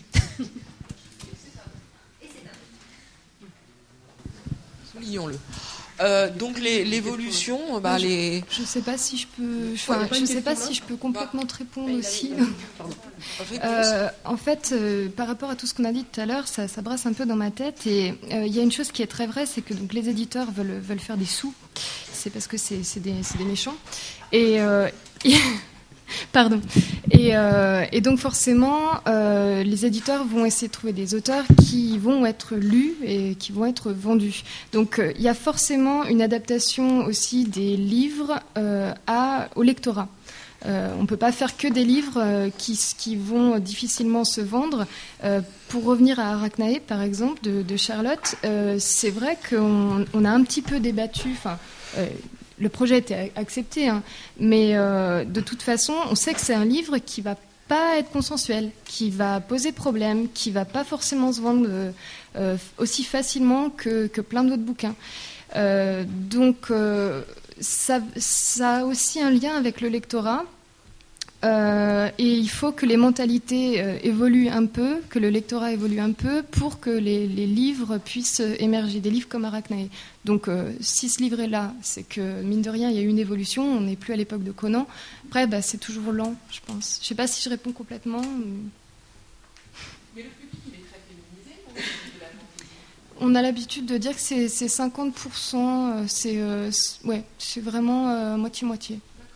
Soulignons-le. Euh, donc les, l'évolution, bah, je, les. Je sais pas si je peux. Enfin, je sais pas si je peux complètement te répondre aussi. Euh, en fait, euh, par rapport à tout ce qu'on a dit tout à l'heure, ça, ça brasse un peu dans ma tête. Et il euh, y a une chose qui est très vraie, c'est que donc les éditeurs veulent veulent faire des sous. C'est parce que c'est, c'est des c'est des méchants. Et euh, Pardon. Et, euh, et donc forcément, euh, les éditeurs vont essayer de trouver des auteurs qui vont être lus et qui vont être vendus. Donc il euh, y a forcément une adaptation aussi des livres euh, à, au lectorat. Euh, on ne peut pas faire que des livres euh, qui, qui vont difficilement se vendre. Euh, pour revenir à Arachnae, par exemple, de, de Charlotte, euh, c'est vrai qu'on on a un petit peu débattu... Enfin, euh, le projet a été accepté, hein, mais euh, de toute façon, on sait que c'est un livre qui ne va pas être consensuel, qui va poser problème, qui ne va pas forcément se vendre euh, euh, aussi facilement que, que plein d'autres bouquins. Euh, donc, euh, ça, ça a aussi un lien avec le lectorat. Euh, et il faut que les mentalités euh, évoluent un peu, que le lectorat évolue un peu pour que les, les livres puissent émerger, des livres comme Arachnae. Donc euh, si ce livre est là, c'est que mine de rien il y a eu une évolution, on n'est plus à l'époque de Conan. Après bah, c'est toujours lent, je pense. Je ne sais pas si je réponds complètement. Mais le public il est très féminisé. On a l'habitude de dire que c'est, c'est cinquante pour cent, c'est, euh, c'est, ouais, c'est vraiment euh, moitié-moitié.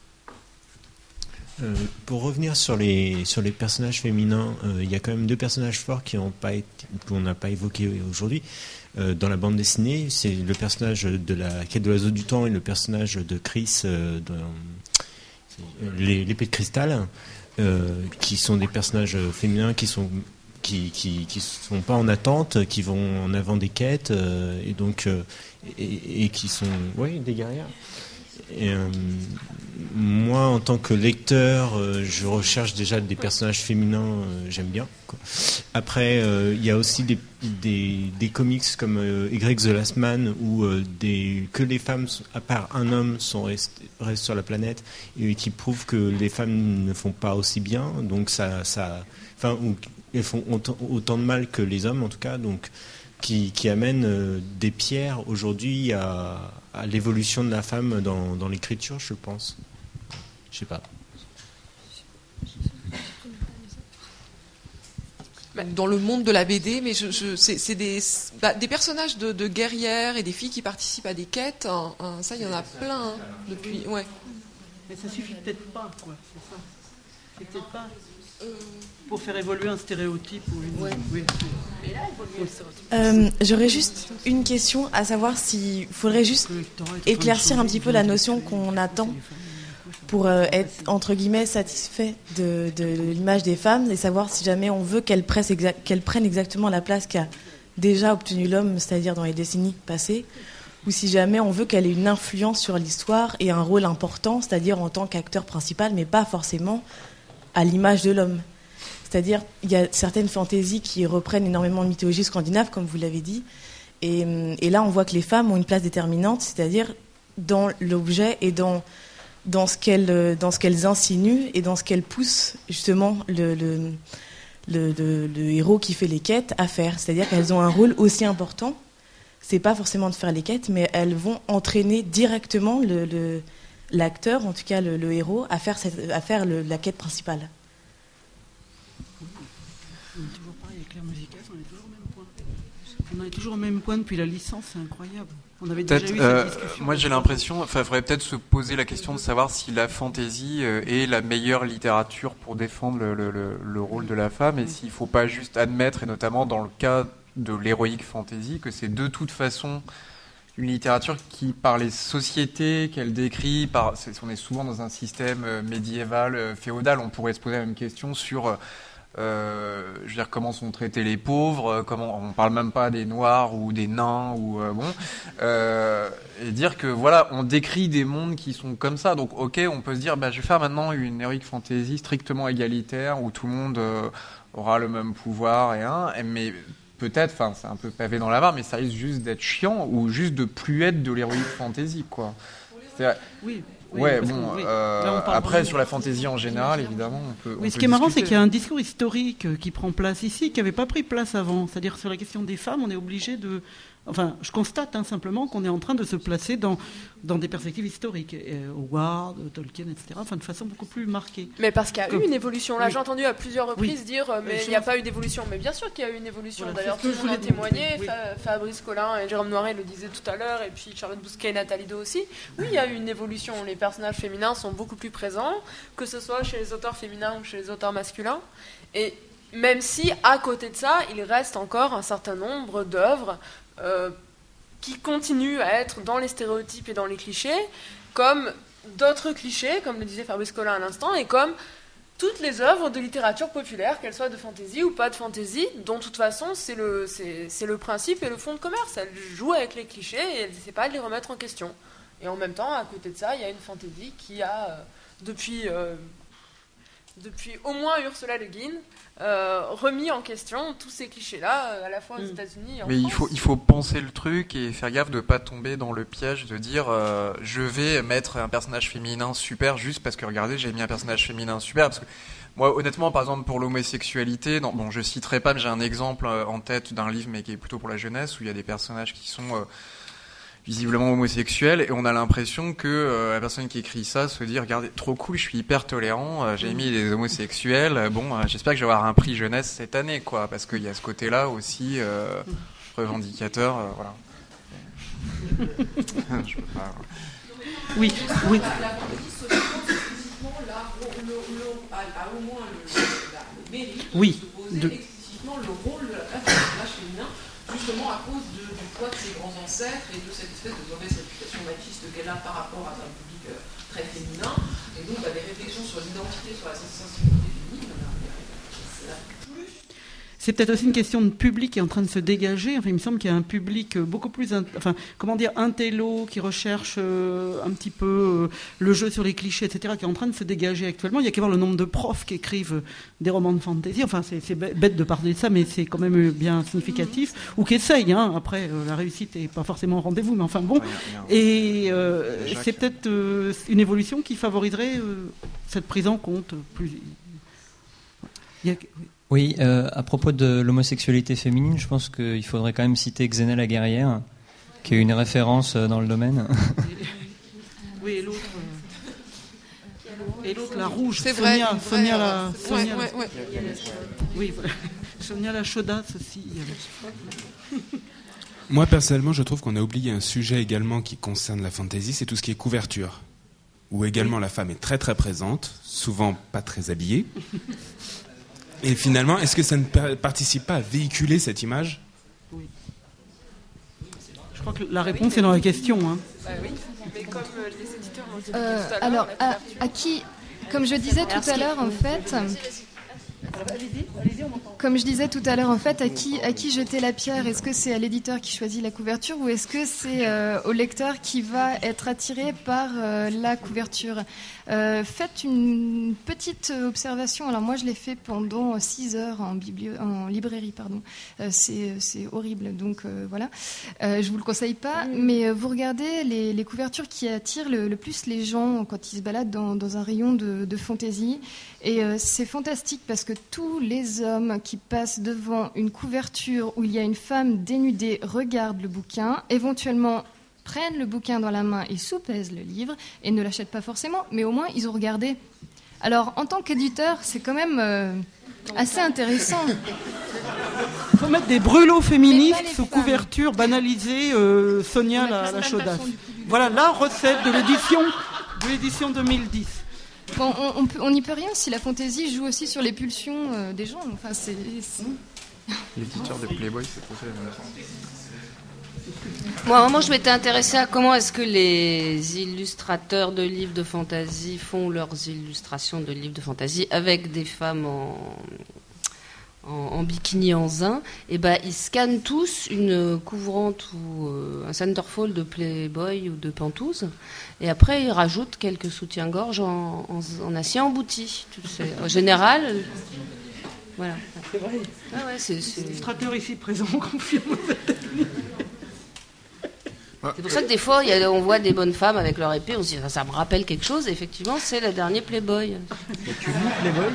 Euh, pour revenir sur les, sur les personnages féminins, euh, il y a quand même deux personnages forts qui ont pas été, qu'on n'a pas évoqués aujourd'hui. Euh, dans la bande dessinée, c'est le personnage de la Quête de l'Oiseau du Temps et le personnage de Chris euh, dans les, l'épée de cristal, euh, qui sont des personnages féminins qui, sont, qui, qui qui sont pas en attente, qui vont en avant des quêtes euh, et donc euh, et, et qui sont oui des guerrières. Et, euh, moi, en tant que lecteur, euh, je recherche déjà des personnages féminins, euh, j'aime bien, quoi. Après, il euh, y a aussi des, des, des comics comme euh, Y The Last Man, où euh, des, que les femmes, à part un homme, sont restent, restent sur la planète, et qui prouvent que les femmes ne font pas aussi bien, donc ça, ça, enfin, ou, elles font autant, autant de mal que les hommes, en tout cas, donc qui, qui amène euh, des pierres aujourd'hui à, à l'évolution de la femme dans, dans l'écriture, je pense. Je sais pas. Dans le monde de la B D, mais je, je, c'est, c'est des, bah, des personnages de, de guerrières et des filles qui participent à des quêtes. Hein, hein, ça, il y en a plein hein, depuis. Ouais. Mais ça suffit peut-être pas, quoi. C'est ça. C'est peut-être pas. Euh, pour faire évoluer un stéréotype ou une. Ouais. Oui. Euh, j'aurais juste une question, à savoir s'il faudrait juste éclaircir un petit peu la notion qu'on attend pour euh, être entre guillemets satisfait de, de, de l'image des femmes, et savoir si jamais on veut qu'elles, exa- qu'elles prennent exactement la place qu'a déjà obtenu l'homme, c'est-à-dire dans les décennies passées, ou si jamais on veut qu'elle ait une influence sur l'histoire et un rôle important, c'est-à-dire en tant qu'acteur principal, mais pas forcément à l'image de l'homme. C'est-à-dire, il y a certaines fantaisies qui reprennent énormément de mythologie scandinave, comme vous l'avez dit, et, et là on voit que les femmes ont une place déterminante, c'est-à-dire dans l'objet et dans, dans, ce qu'elles, dans ce qu'elles insinuent et dans ce qu'elles poussent justement le, le, le, le, le héros qui fait les quêtes à faire. C'est-à-dire qu'elles ont un rôle aussi important, c'est pas forcément de faire les quêtes, mais elles vont entraîner directement le, le, l'acteur, en tout cas le, le héros, à faire, cette, à faire le, la quête principale. On est toujours pareil avec l'ère musicale, on est toujours au même point. On est toujours au même point depuis la licence, c'est incroyable. On avait déjà eu euh, cette discussion. Moi j'ai l'impression, enfin il faudrait peut-être se poser la question de savoir si la fantasy euh, est la meilleure littérature pour défendre le, le, le, le rôle de la femme, et s'il ne faut pas juste admettre, et notamment dans le cas de l'héroïque fantasy, que c'est de toute façon une littérature qui, par les sociétés qu'elle décrit, par, c'est, on est souvent dans un système euh, médiéval, euh, féodal, on pourrait se poser la même question sur... Euh, Euh, je veux dire, comment sont traités les pauvres, comment, on parle même pas des noirs ou des nains ou euh, bon, euh, et dire que voilà, on décrit des mondes qui sont comme ça. Donc ok, on peut se dire, bah je vais faire maintenant une heroic fantasy strictement égalitaire où tout le monde euh, aura le même pouvoir et un, mais peut-être, enfin c'est un peu pavé dans la mare, mais ça risque juste d'être chiant ou juste de plus être de l'heroic fantasy quoi. C'est, oui. Oui, ouais, bon. Oui. Euh, après, sur la fantaisie en général, évidemment, on peut. Oui, on ce peut qui est marrant, discuter. c'est qu'il y a un discours historique qui prend place ici, qui n'avait pas pris place avant. C'est-à-dire sur la question des femmes, on est obligé de. Enfin, je constate hein, simplement qu'on est en train de se placer dans, dans des perspectives historiques. Euh, Howard, Tolkien, et cetera. Enfin, de façon beaucoup plus marquée. Mais parce qu'il y a Comme... eu une évolution. Là, oui. j'ai entendu à plusieurs reprises oui. dire, mais il n'y a pas eu d'évolution. Mais bien sûr qu'il y a eu une évolution. Voilà, d'ailleurs, tout le monde a témoigné. Oui. Fa- Fabrice Collin et Jérôme Noiret le disaient tout à l'heure, et puis Charlotte Bousquet et Nathalie Do aussi. Oui, il y a eu une évolution. Les personnages féminins sont beaucoup plus présents, que ce soit chez les auteurs féminins ou chez les auteurs masculins. Et même si, à côté de ça, il reste encore un certain nombre d'œuvres euh, qui continuent à être dans les stéréotypes et dans les clichés, comme d'autres clichés, comme le disait Fabrice Collin à l'instant, et comme toutes les œuvres de littérature populaire, qu'elles soient de fantasy ou pas de fantasy, dont de toute façon c'est le, c'est, c'est le principe et le fond de commerce. Elles jouent avec les clichés et elles n'essaient pas de les remettre en question. Et en même temps, à côté de ça, il y a une fantasy qui a, euh, depuis, euh, depuis au moins Ursula Le Guin, euh, remis en question tous ces clichés-là, euh, à la fois aux États-Unis et en Mais France. il faut, il faut penser le truc et faire gaffe de ne pas tomber dans le piège de dire euh, je vais mettre un personnage féminin super juste parce que regardez, j'ai mis un personnage féminin super. Parce que moi, honnêtement, par exemple, pour l'homosexualité, non, bon, je citerai pas, mais j'ai un exemple en tête d'un livre, mais qui est plutôt pour la jeunesse, où il y a des personnages qui sont euh, visiblement homosexuels, et on a l'impression que euh, la personne qui écrit ça se dit regardez, trop cool, je suis hyper tolérant, euh, j'ai mis des homosexuels, euh, bon, euh, j'espère que je vais avoir un prix jeunesse cette année, quoi, parce qu'il y a ce côté-là aussi euh, revendicateur, euh, voilà. Je peux pas. Oui, oui. Oui. De... explicitement le rôle de la place du personnage féminin, justement à cause de, du poids de ses grands ancêtres et de cette espèce de mauvaise réputation machiste qu'elle a par rapport à un public euh, très féminin, et donc bah, des réflexions sur l'identité, sur la sensibilité féminine, on a plus. c'est peut-être aussi une question de public qui est en train de se dégager. Enfin, il me semble qu'il y a un public beaucoup plus, int- enfin, comment dire, intello, qui recherche euh, un petit peu euh, le jeu sur les clichés, et cetera, qui est en train de se dégager actuellement. Il y a qu'à voir le nombre de profs qui écrivent des romans de fantasy. Enfin, c'est, c'est bête de parler de ça, mais c'est quand même bien significatif. Ou qui essayent. Hein. Après, euh, la réussite n'est pas forcément au rendez-vous, mais enfin bon. Et euh, c'est peut-être euh, une évolution qui favoriserait euh, cette prise en compte plus. Il y a... Oui, euh, à propos de l'homosexualité féminine, je pense qu'il faudrait quand même citer Xena la guerrière, qui est une référence dans le domaine. Oui, et l'autre, euh... et l'autre la rouge, c'est Sonia, vrai, Sonia vrai, la, Sonia, ouais, ouais, ouais. Oui, voilà. Sonia la chaudasse aussi. Moi, personnellement, je trouve qu'on a oublié un sujet également qui concerne la fantasy, c'est tout ce qui est couverture, où également la femme est très très présente, souvent pas très habillée. Et finalement, est-ce que ça ne participe pas à véhiculer cette image ? Oui. Je crois que la réponse est dans la question. Hein. Bah oui, mais comme euh, les éditeurs l'ont dit Euh, tout à l'heure... alors, à, à qui, comme je disais tout à l'heure, en fait, comme je disais tout à l'heure, en fait, à qui, à qui jeter la pierre ? Est-ce que c'est à l'éditeur qui choisit la couverture ou est-ce que c'est euh, au lecteur qui va être attiré par euh, la couverture ? Euh, faites une petite observation. Alors moi, je l'ai fait pendant six heures en, biblio- en librairie, pardon. Euh, c'est, c'est horrible, donc euh, voilà. Euh, je vous le conseille pas, mais euh, vous regardez les, les couvertures qui attirent le, le plus les gens quand ils se baladent dans, dans un rayon de, de fantasy. Et euh, c'est fantastique parce que tous les hommes qui passent devant une couverture où il y a une femme dénudée regardent le bouquin, éventuellement prennent le bouquin dans la main et soupèsent le livre et ne l'achètent pas forcément, mais au moins ils ont regardé. Alors en tant qu'éditeur, c'est quand même euh, assez intéressant. Il faut mettre des brûlots féministes sous couverture, banaliser euh, Sonia la, la chaudasse. Voilà la recette de l'édition, de l'édition deux mille dix. Bon, on n'y peut rien si la fantaisie joue aussi sur les pulsions euh, des gens. Enfin, c'est, c'est... L'éditeur de Playboy, c'est trop fait. Moi, à un moment, je m'étais intéressée à comment est-ce que les illustrateurs de livres de fantasy font leurs illustrations de livres de fantasy avec des femmes en, en, en bikini en zin. Et ben, ils scannent tous une couvrante ou euh, un centerfold de Playboy ou de Pantouse. Et après, ils rajoutent quelques soutiens-gorge en, en, en acier embouti. En général. Voilà. C'est vrai. Ah ouais, c'est, c'est... L'illustrateur ici présent confirme cette technique. C'est pour ça que des fois, il y a, on voit des bonnes femmes avec leur épée, on se dit ça, ça me rappelle quelque chose. Et effectivement, c'est le dernier Playboy. Tu lis Playboy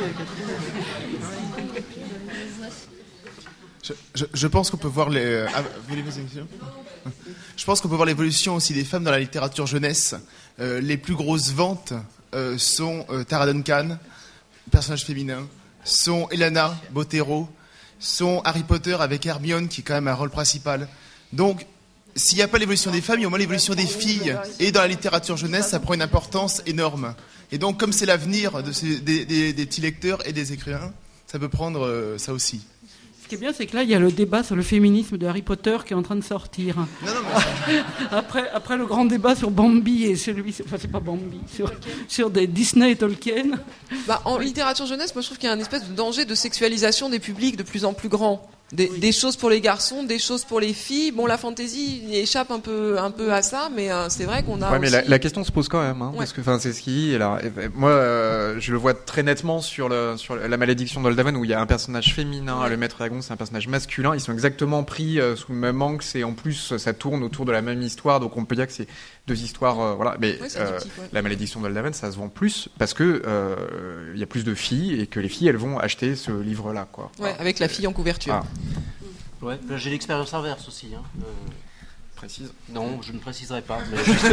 je, je, je pense qu'on peut voir les. Ah, vous voulez poser une question ? Je pense qu'on peut voir l'évolution aussi des femmes dans la littérature jeunesse. Euh, les plus grosses ventes euh, sont euh, Tara Duncan, personnage féminin, sont Elena Botero, sont Harry Potter avec Hermione qui est quand même un rôle principal. Donc, s'il n'y a pas l'évolution des femmes, il y a au moins l'évolution des filles. Et dans la littérature jeunesse, ça prend une importance énorme. Et donc, comme c'est l'avenir de ces, des, des, des petits lecteurs et des écrivains, ça peut prendre euh, ça aussi. Ce qui est bien, c'est que là, il y a le débat sur le féminisme de Harry Potter qui est en train de sortir. Non, non, mais... après, après le grand débat sur Bambi et celui, enfin c'est pas Bambi, sur, sur des Disney et Tolkien. Bah, en littérature jeunesse, moi je trouve qu'il y a un espèce de danger de sexualisation des publics de plus en plus grand. Des, oui. des choses pour les garçons, des choses pour les filles. Bon, la fantaisie échappe un peu, un peu à ça, mais euh, c'est vrai qu'on a. Ouais, aussi... mais la, la question se pose quand même, hein, ouais. parce que, enfin, c'est ce qu'il dit. Là, moi, euh, je le vois très nettement sur le, sur la malédiction d'Oldaven, où il y a un personnage féminin, ouais. Le maître dragon, c'est un personnage masculin. Ils sont exactement pris euh, sous le même angle. C'est en plus, ça tourne autour de la même histoire, donc on peut dire que c'est deux histoires, euh, voilà. Mais ouais, euh, typique, ouais. La malédiction d'Oldaven, ça se vend plus parce que euh, il y a plus de filles et que les filles, elles vont acheter ce livre-là, quoi. Ouais, avec la fille en couverture. Ah. Ouais, j'ai l'expérience inverse aussi. Hein. Euh, Précise. Non, je ne préciserai pas. Mais juste...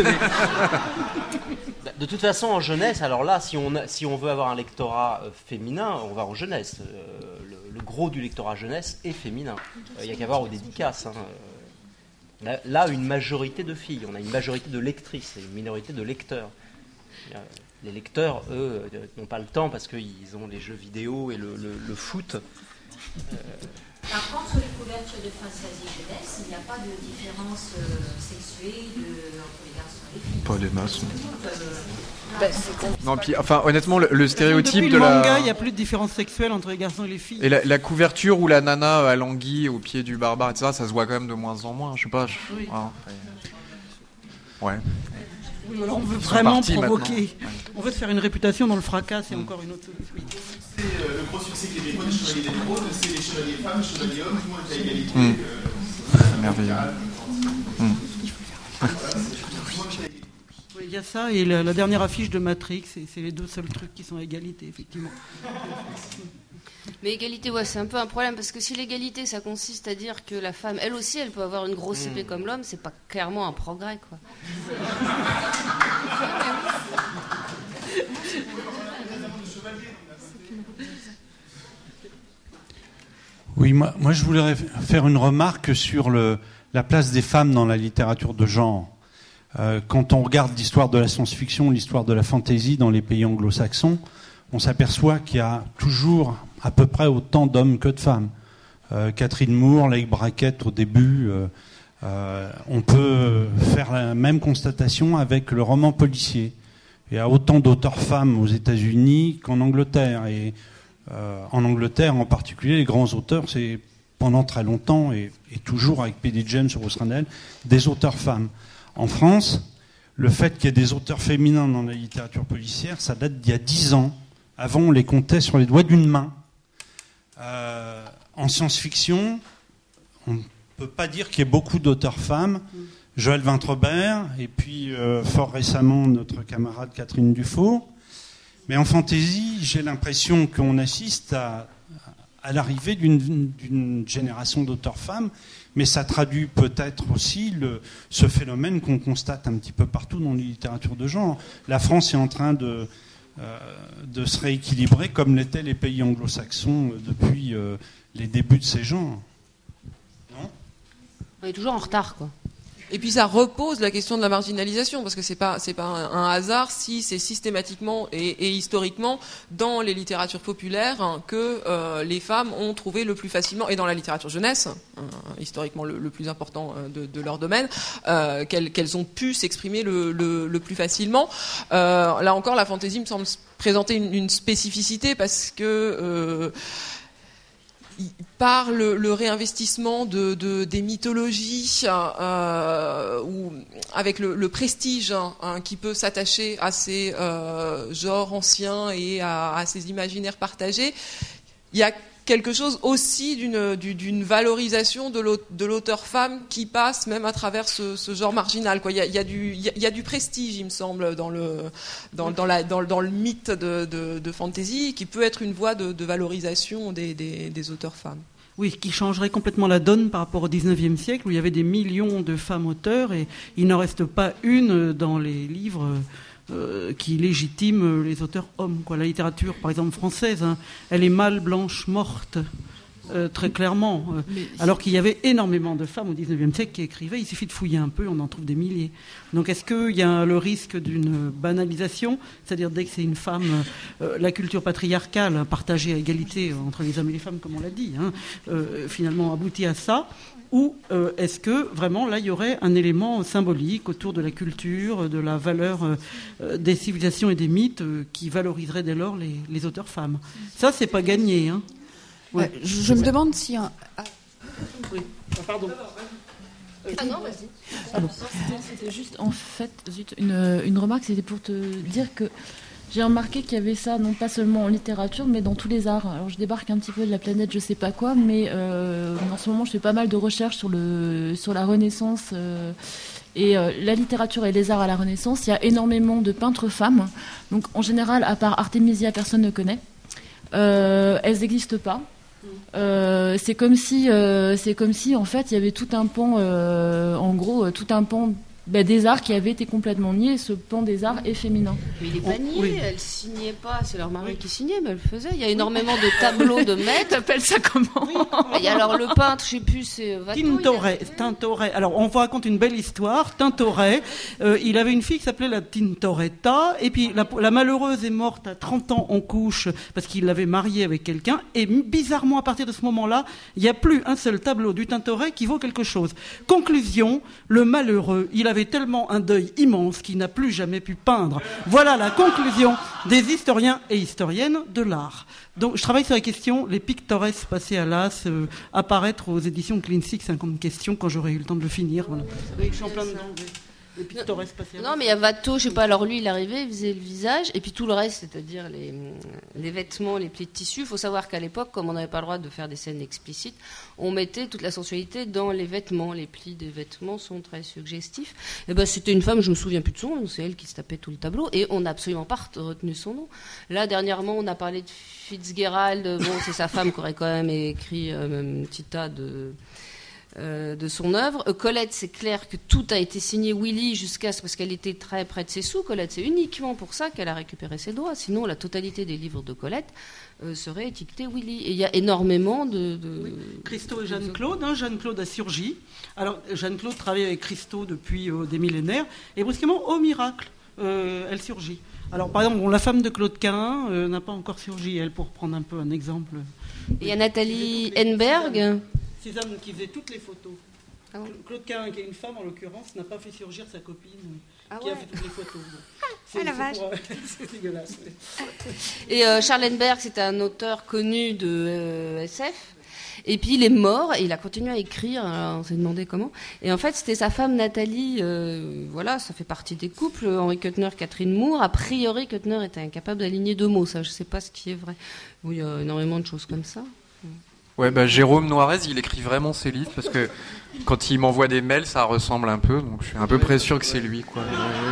De toute façon, en jeunesse, alors là, si on, a, si on veut avoir un lectorat euh, féminin, on va en jeunesse. Euh, le, le gros du lectorat jeunesse est féminin. Il euh, n'y a qu'à voir aux dédicaces. Hein. Là, là, une majorité de filles. On a une majorité de lectrices et une minorité de lecteurs. Euh, les lecteurs, eux, n'ont pas le temps parce qu'ils ont les jeux vidéo et le, le, le foot. Euh, Par contre, sur les couvertures de fantasy jeunesse, il n'y a pas de différence euh, sexuelle de, entre les garçons et les filles. Pas de masse. Tout le monde peut, euh, Bah, c'est non, puis, enfin, honnêtement, le, le stéréotype Depuis de le la. manga, il n'y a plus de différence sexuelle entre les garçons et les filles. Et la, la couverture où la nana alanguie au pied du barbare, et cetera, ça se voit quand même de moins en moins. Je sais pas. Je... Oui. Ah, ouais. Oui, alors on veut vraiment provoquer. Ouais. On veut se faire une réputation dans le fracas, c'est mmh. encore une autre. Oui. C'est euh, le gros succès québécois des Chevaliers d'Émeraude, c'est les Chevaliers femmes, Chevaliers hommes, tout le monde est à égalité. Mmh. Euh, c'est merveilleux. Mmh. Oui, il y a ça et la, la dernière affiche de Matrix, c'est, c'est les deux seuls trucs qui sont à égalité, effectivement. Mais égalité, ouais, c'est un peu un problème, parce que si l'égalité, ça consiste à dire que la femme, elle aussi, elle peut avoir une grosse épée mmh. comme l'homme, c'est pas clairement un progrès, quoi. Oui, moi, moi je voulais faire une remarque sur le, la place des femmes dans la littérature de genre. Euh, quand on regarde l'histoire de la science-fiction, l'histoire de la fantasy dans les pays anglo-saxons, on s'aperçoit qu'il y a toujours à peu près autant d'hommes que de femmes. Euh, Catherine Moore, Leigh Brackett au début, euh, euh, on peut faire la même constatation avec le roman policier. Il y a autant d'auteurs femmes aux États-Unis qu'en Angleterre. Et euh, en Angleterre, en particulier, les grands auteurs, c'est pendant très longtemps, et, et toujours avec P D James ou Rose Randall, des auteurs femmes. En France, le fait qu'il y ait des auteurs féminins dans la littérature policière, ça date d'il y a dix ans. Avant, on les comptait sur les doigts d'une main. Euh, en science-fiction, on ne peut pas dire qu'il y ait beaucoup d'auteurs femmes. Joël Vintrebert, et puis euh, fort récemment notre camarade Catherine Dufault. Mais en fantasy, j'ai l'impression qu'on assiste à, à l'arrivée d'une, d'une génération d'auteurs femmes, mais ça traduit peut-être aussi le, ce phénomène qu'on constate un petit peu partout dans les littératures de genre. La France est en train de... Euh, de se rééquilibrer comme l'étaient les pays anglo-saxons euh, depuis euh, les débuts de ces genres. Non ? On est toujours en retard, quoi. Et puis ça repose la question de la marginalisation, parce que c'est pas c'est pas un, un hasard si c'est systématiquement et, et historiquement dans les littératures populaires hein, que euh, les femmes ont trouvé le plus facilement, et dans la littérature jeunesse, hein, historiquement le, le plus important de, de leur domaine, euh, qu'elles, qu'elles ont pu s'exprimer le, le, le plus facilement. Euh, là encore, la fantaisie me semble présenter une, une spécificité parce que euh, par le, le réinvestissement de, de, des mythologies, euh, ou avec le, le prestige hein, hein, qui peut s'attacher à ces euh, genres anciens et à, à ces imaginaires partagés, il y a quelque chose aussi d'une, d'une valorisation de l'auteur femme qui passe même à travers ce, ce genre marginal. Quoi. Il, y a, il, y a du, il y a du prestige, il me semble, dans le, dans, dans la, dans, dans le mythe de, de, de fantasy, qui peut être une voie de, de valorisation des, des, des auteurs femmes. Oui, ce qui changerait complètement la donne par rapport au dix-neuvième siècle, où il y avait des millions de femmes auteurs, et il n'en reste pas une dans les livres Euh, qui légitime les auteurs hommes. Quoi. La littérature, par exemple française, hein, elle est mâle, blanche, morte, euh, très clairement. Euh, alors qu'il y avait énormément de femmes au dix-neuvième siècle qui écrivaient. Il suffit de fouiller un peu, on en trouve des milliers. Donc est-ce qu'il y a le risque d'une banalisation, c'est-à-dire dès que c'est une femme, euh, la culture patriarcale partagée à égalité entre les hommes et les femmes, comme on l'a dit, hein, euh, finalement aboutit à ça? Ou euh, est-ce que vraiment là il y aurait un élément symbolique autour de la culture, de la valeur euh, des civilisations et des mythes euh, qui valoriserait dès lors les, les auteurs femmes? Ça c'est pas gagné. Hein. Ouais. Euh, je, je me demande si un... ah. Oui. Ah, pardon. Ah non, vas-y. Ah bon. C'était juste en fait zut, une, une remarque, c'était pour te dire que j'ai remarqué qu'il y avait ça, non pas seulement en littérature, mais dans tous les arts. Alors je débarque un petit peu de la planète, je sais pas quoi, mais euh, en ce moment je fais pas mal de recherches sur, le, sur la Renaissance euh, et euh, la littérature et les arts à la Renaissance. Il y a énormément de peintres femmes. Donc en général, à part Artemisia, personne ne connaît. Euh, elles n'existent pas. Euh, c'est comme si, euh, c'est comme si en fait il y avait tout un pan, euh, en gros, tout un pan. Ben, des arts qui avaient été complètement niés, et ce pan des arts est féminin. Mais il est pas nié, oui. Elle signait pas, c'est leur mari oui. qui signait, mais elle le faisait. Il y a énormément de tableaux de maîtres. T'appelles ça comment? Oui. Et alors le peintre, je sais plus, c'est Watteau. Tintoret, Tintoret. Alors on vous raconte une belle histoire. Tintoret, euh, il avait une fille qui s'appelait la Tintoretta, et puis la, la malheureuse est morte à trente ans en couche parce qu'il l'avait mariée avec quelqu'un. Et bizarrement, à partir de ce moment-là, il n'y a plus un seul tableau du Tintoret qui vaut quelque chose. Conclusion, le malheureux, il avait avait tellement un deuil immense qu'il n'a plus jamais pu peindre. Voilà la conclusion des historiens et historiennes de l'art. Donc, je travaille sur la question, les pictores passés à l'as, euh, apparaître aux éditions Clean Six, cinquante questions, quand j'aurai eu le temps de le finir. Voilà. Oui, je suis en plein dedans. Oui. Les pictores passés à l'as. Non, mais il y a Watteau, je sais pas, alors lui, il arrivait, il faisait le visage, et puis tout le reste, c'est-à-dire les, les vêtements, les plis de tissu. Il faut savoir qu'à l'époque, comme on n'avait pas le droit de faire des scènes explicites, on mettait toute la sensualité dans les vêtements. Les plis des vêtements sont très suggestifs. Et ben, c'était une femme, je me souviens plus de son nom, c'est elle qui se tapait tout le tableau, et on n'a absolument pas retenu son nom. Là, dernièrement, on a parlé de Fitzgerald, bon, c'est sa femme qui aurait quand même écrit euh, un petit tas de... Euh, de son œuvre. Euh, Colette, c'est clair que tout a été signé Willy jusqu'à ce parce qu'elle était très près de ses sous. Colette, c'est uniquement pour ça qu'elle a récupéré ses droits. Sinon, la totalité des livres de Colette euh, serait étiquetée Willy. Et il y a énormément de... de... Oui. Christo et Jeanne-Claude. Hein, Jeanne-Claude a surgi. Alors, Jeanne-Claude travaille avec Christo depuis euh, des millénaires. Et brusquement, au miracle, euh, elle surgit. Alors, par exemple, bon, la femme de Claude Quin euh, n'a pas encore surgi, elle, pour prendre un peu un exemple. Et il y a Nathalie Henberg. Suzanne qui faisait toutes les photos. Ah bon. Claude Carin, qui est une femme en l'occurrence, n'a pas fait surgir sa copine ah qui ouais. a fait toutes les photos. C'est, ah la vache. Pour, c'est dégueulasse. Et euh, Charles Henberg, c'est un auteur connu de euh, S F. Et puis il est mort et il a continué à écrire. Alors on s'est demandé comment. Et en fait, c'était sa femme Nathalie. Euh, voilà, ça fait partie des couples. Henri Kuttner, Catherine Moore. A priori, Kuttner était incapable d'aligner deux mots. Ça, je ne sais pas ce qui est vrai. Oui, il y a énormément de choses comme ça. Ouais, bah, Jérôme Noiret, il écrit vraiment ses livres parce que quand il m'envoie des mails, ça ressemble un peu, donc je suis à peu près sûr que c'est lui, quoi.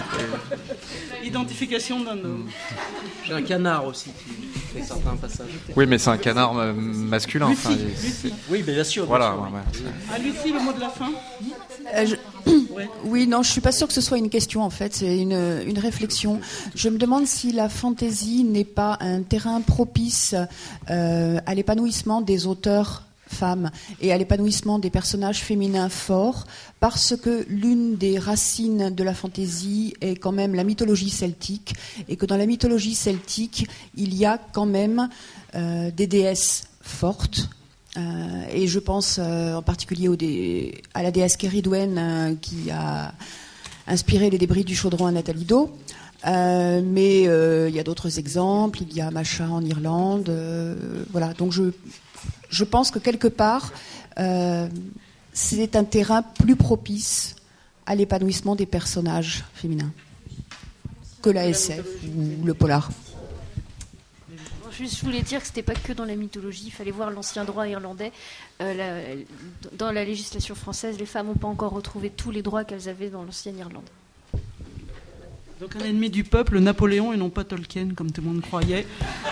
Identification d'un homme. J'ai un canard aussi qui fait certains passages. Oui, mais c'est un canard masculin. Lucie, enfin, Lucie. Oui, bien sûr. Voilà. Bien sûr, ouais, oui. ouais. Ah, Lucie, le mot de la fin. Euh, je... ouais. Oui, non, je suis pas sûre que ce soit une question en fait, c'est une, une réflexion. Je me demande si la fantaisie n'est pas un terrain propice euh, à l'épanouissement des auteurs femmes et à l'épanouissement des personnages féminins forts, parce que l'une des racines de la fantaisie est quand même la mythologie celtique, et que dans la mythologie celtique, il y a quand même euh, des déesses fortes. Euh, et je pense euh, en particulier au dé... à la déesse Kéridwen euh, qui a inspiré les débris du chaudron à Nathalie Doe. Euh, mais il euh, y a d'autres exemples. Il y a Macha en Irlande. Euh, voilà. Donc je, je pense que quelque part, euh, c'est un terrain plus propice à l'épanouissement des personnages féminins que la S F ou le polar. Juste, je voulais dire que c'était pas que dans la mythologie. Il fallait voir l'ancien droit irlandais. Euh, la, dans la législation française, les femmes n'ont pas encore retrouvé tous les droits qu'elles avaient dans l'ancienne Irlande. Donc un ennemi du peuple, Napoléon, et non pas Tolkien, comme tout le monde croyait.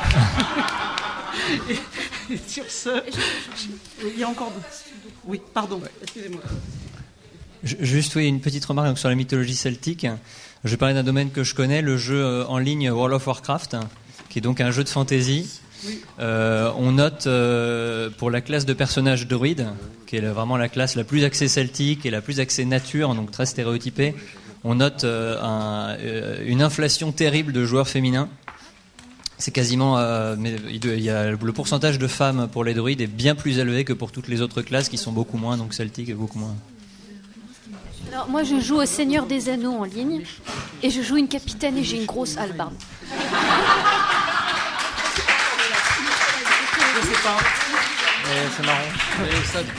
et, et sur ce, il y a encore... Oui, pardon, excusez-moi. Juste, oui, une petite remarque donc, sur la mythologie celtique. Je vais parler d'un domaine que je connais, le jeu en ligne World of Warcraft, qui est donc un jeu de fantasy. Oui. Euh, on note euh, pour la classe de personnages druides, qui est vraiment la classe la plus axée celtique et la plus axée nature, donc très stéréotypée, on note euh, un, euh, une inflation terrible de joueurs féminins. C'est quasiment, euh, mais il y a le pourcentage de femmes pour les druides est bien plus élevé que pour toutes les autres classes qui sont beaucoup moins, donc celtiques et beaucoup moins. Alors moi je joue au Seigneur des Anneaux en ligne et je joue une capitaine et j'ai une grosse hallebarde. Je sais pas. Mais c'est marrant. Mais ça...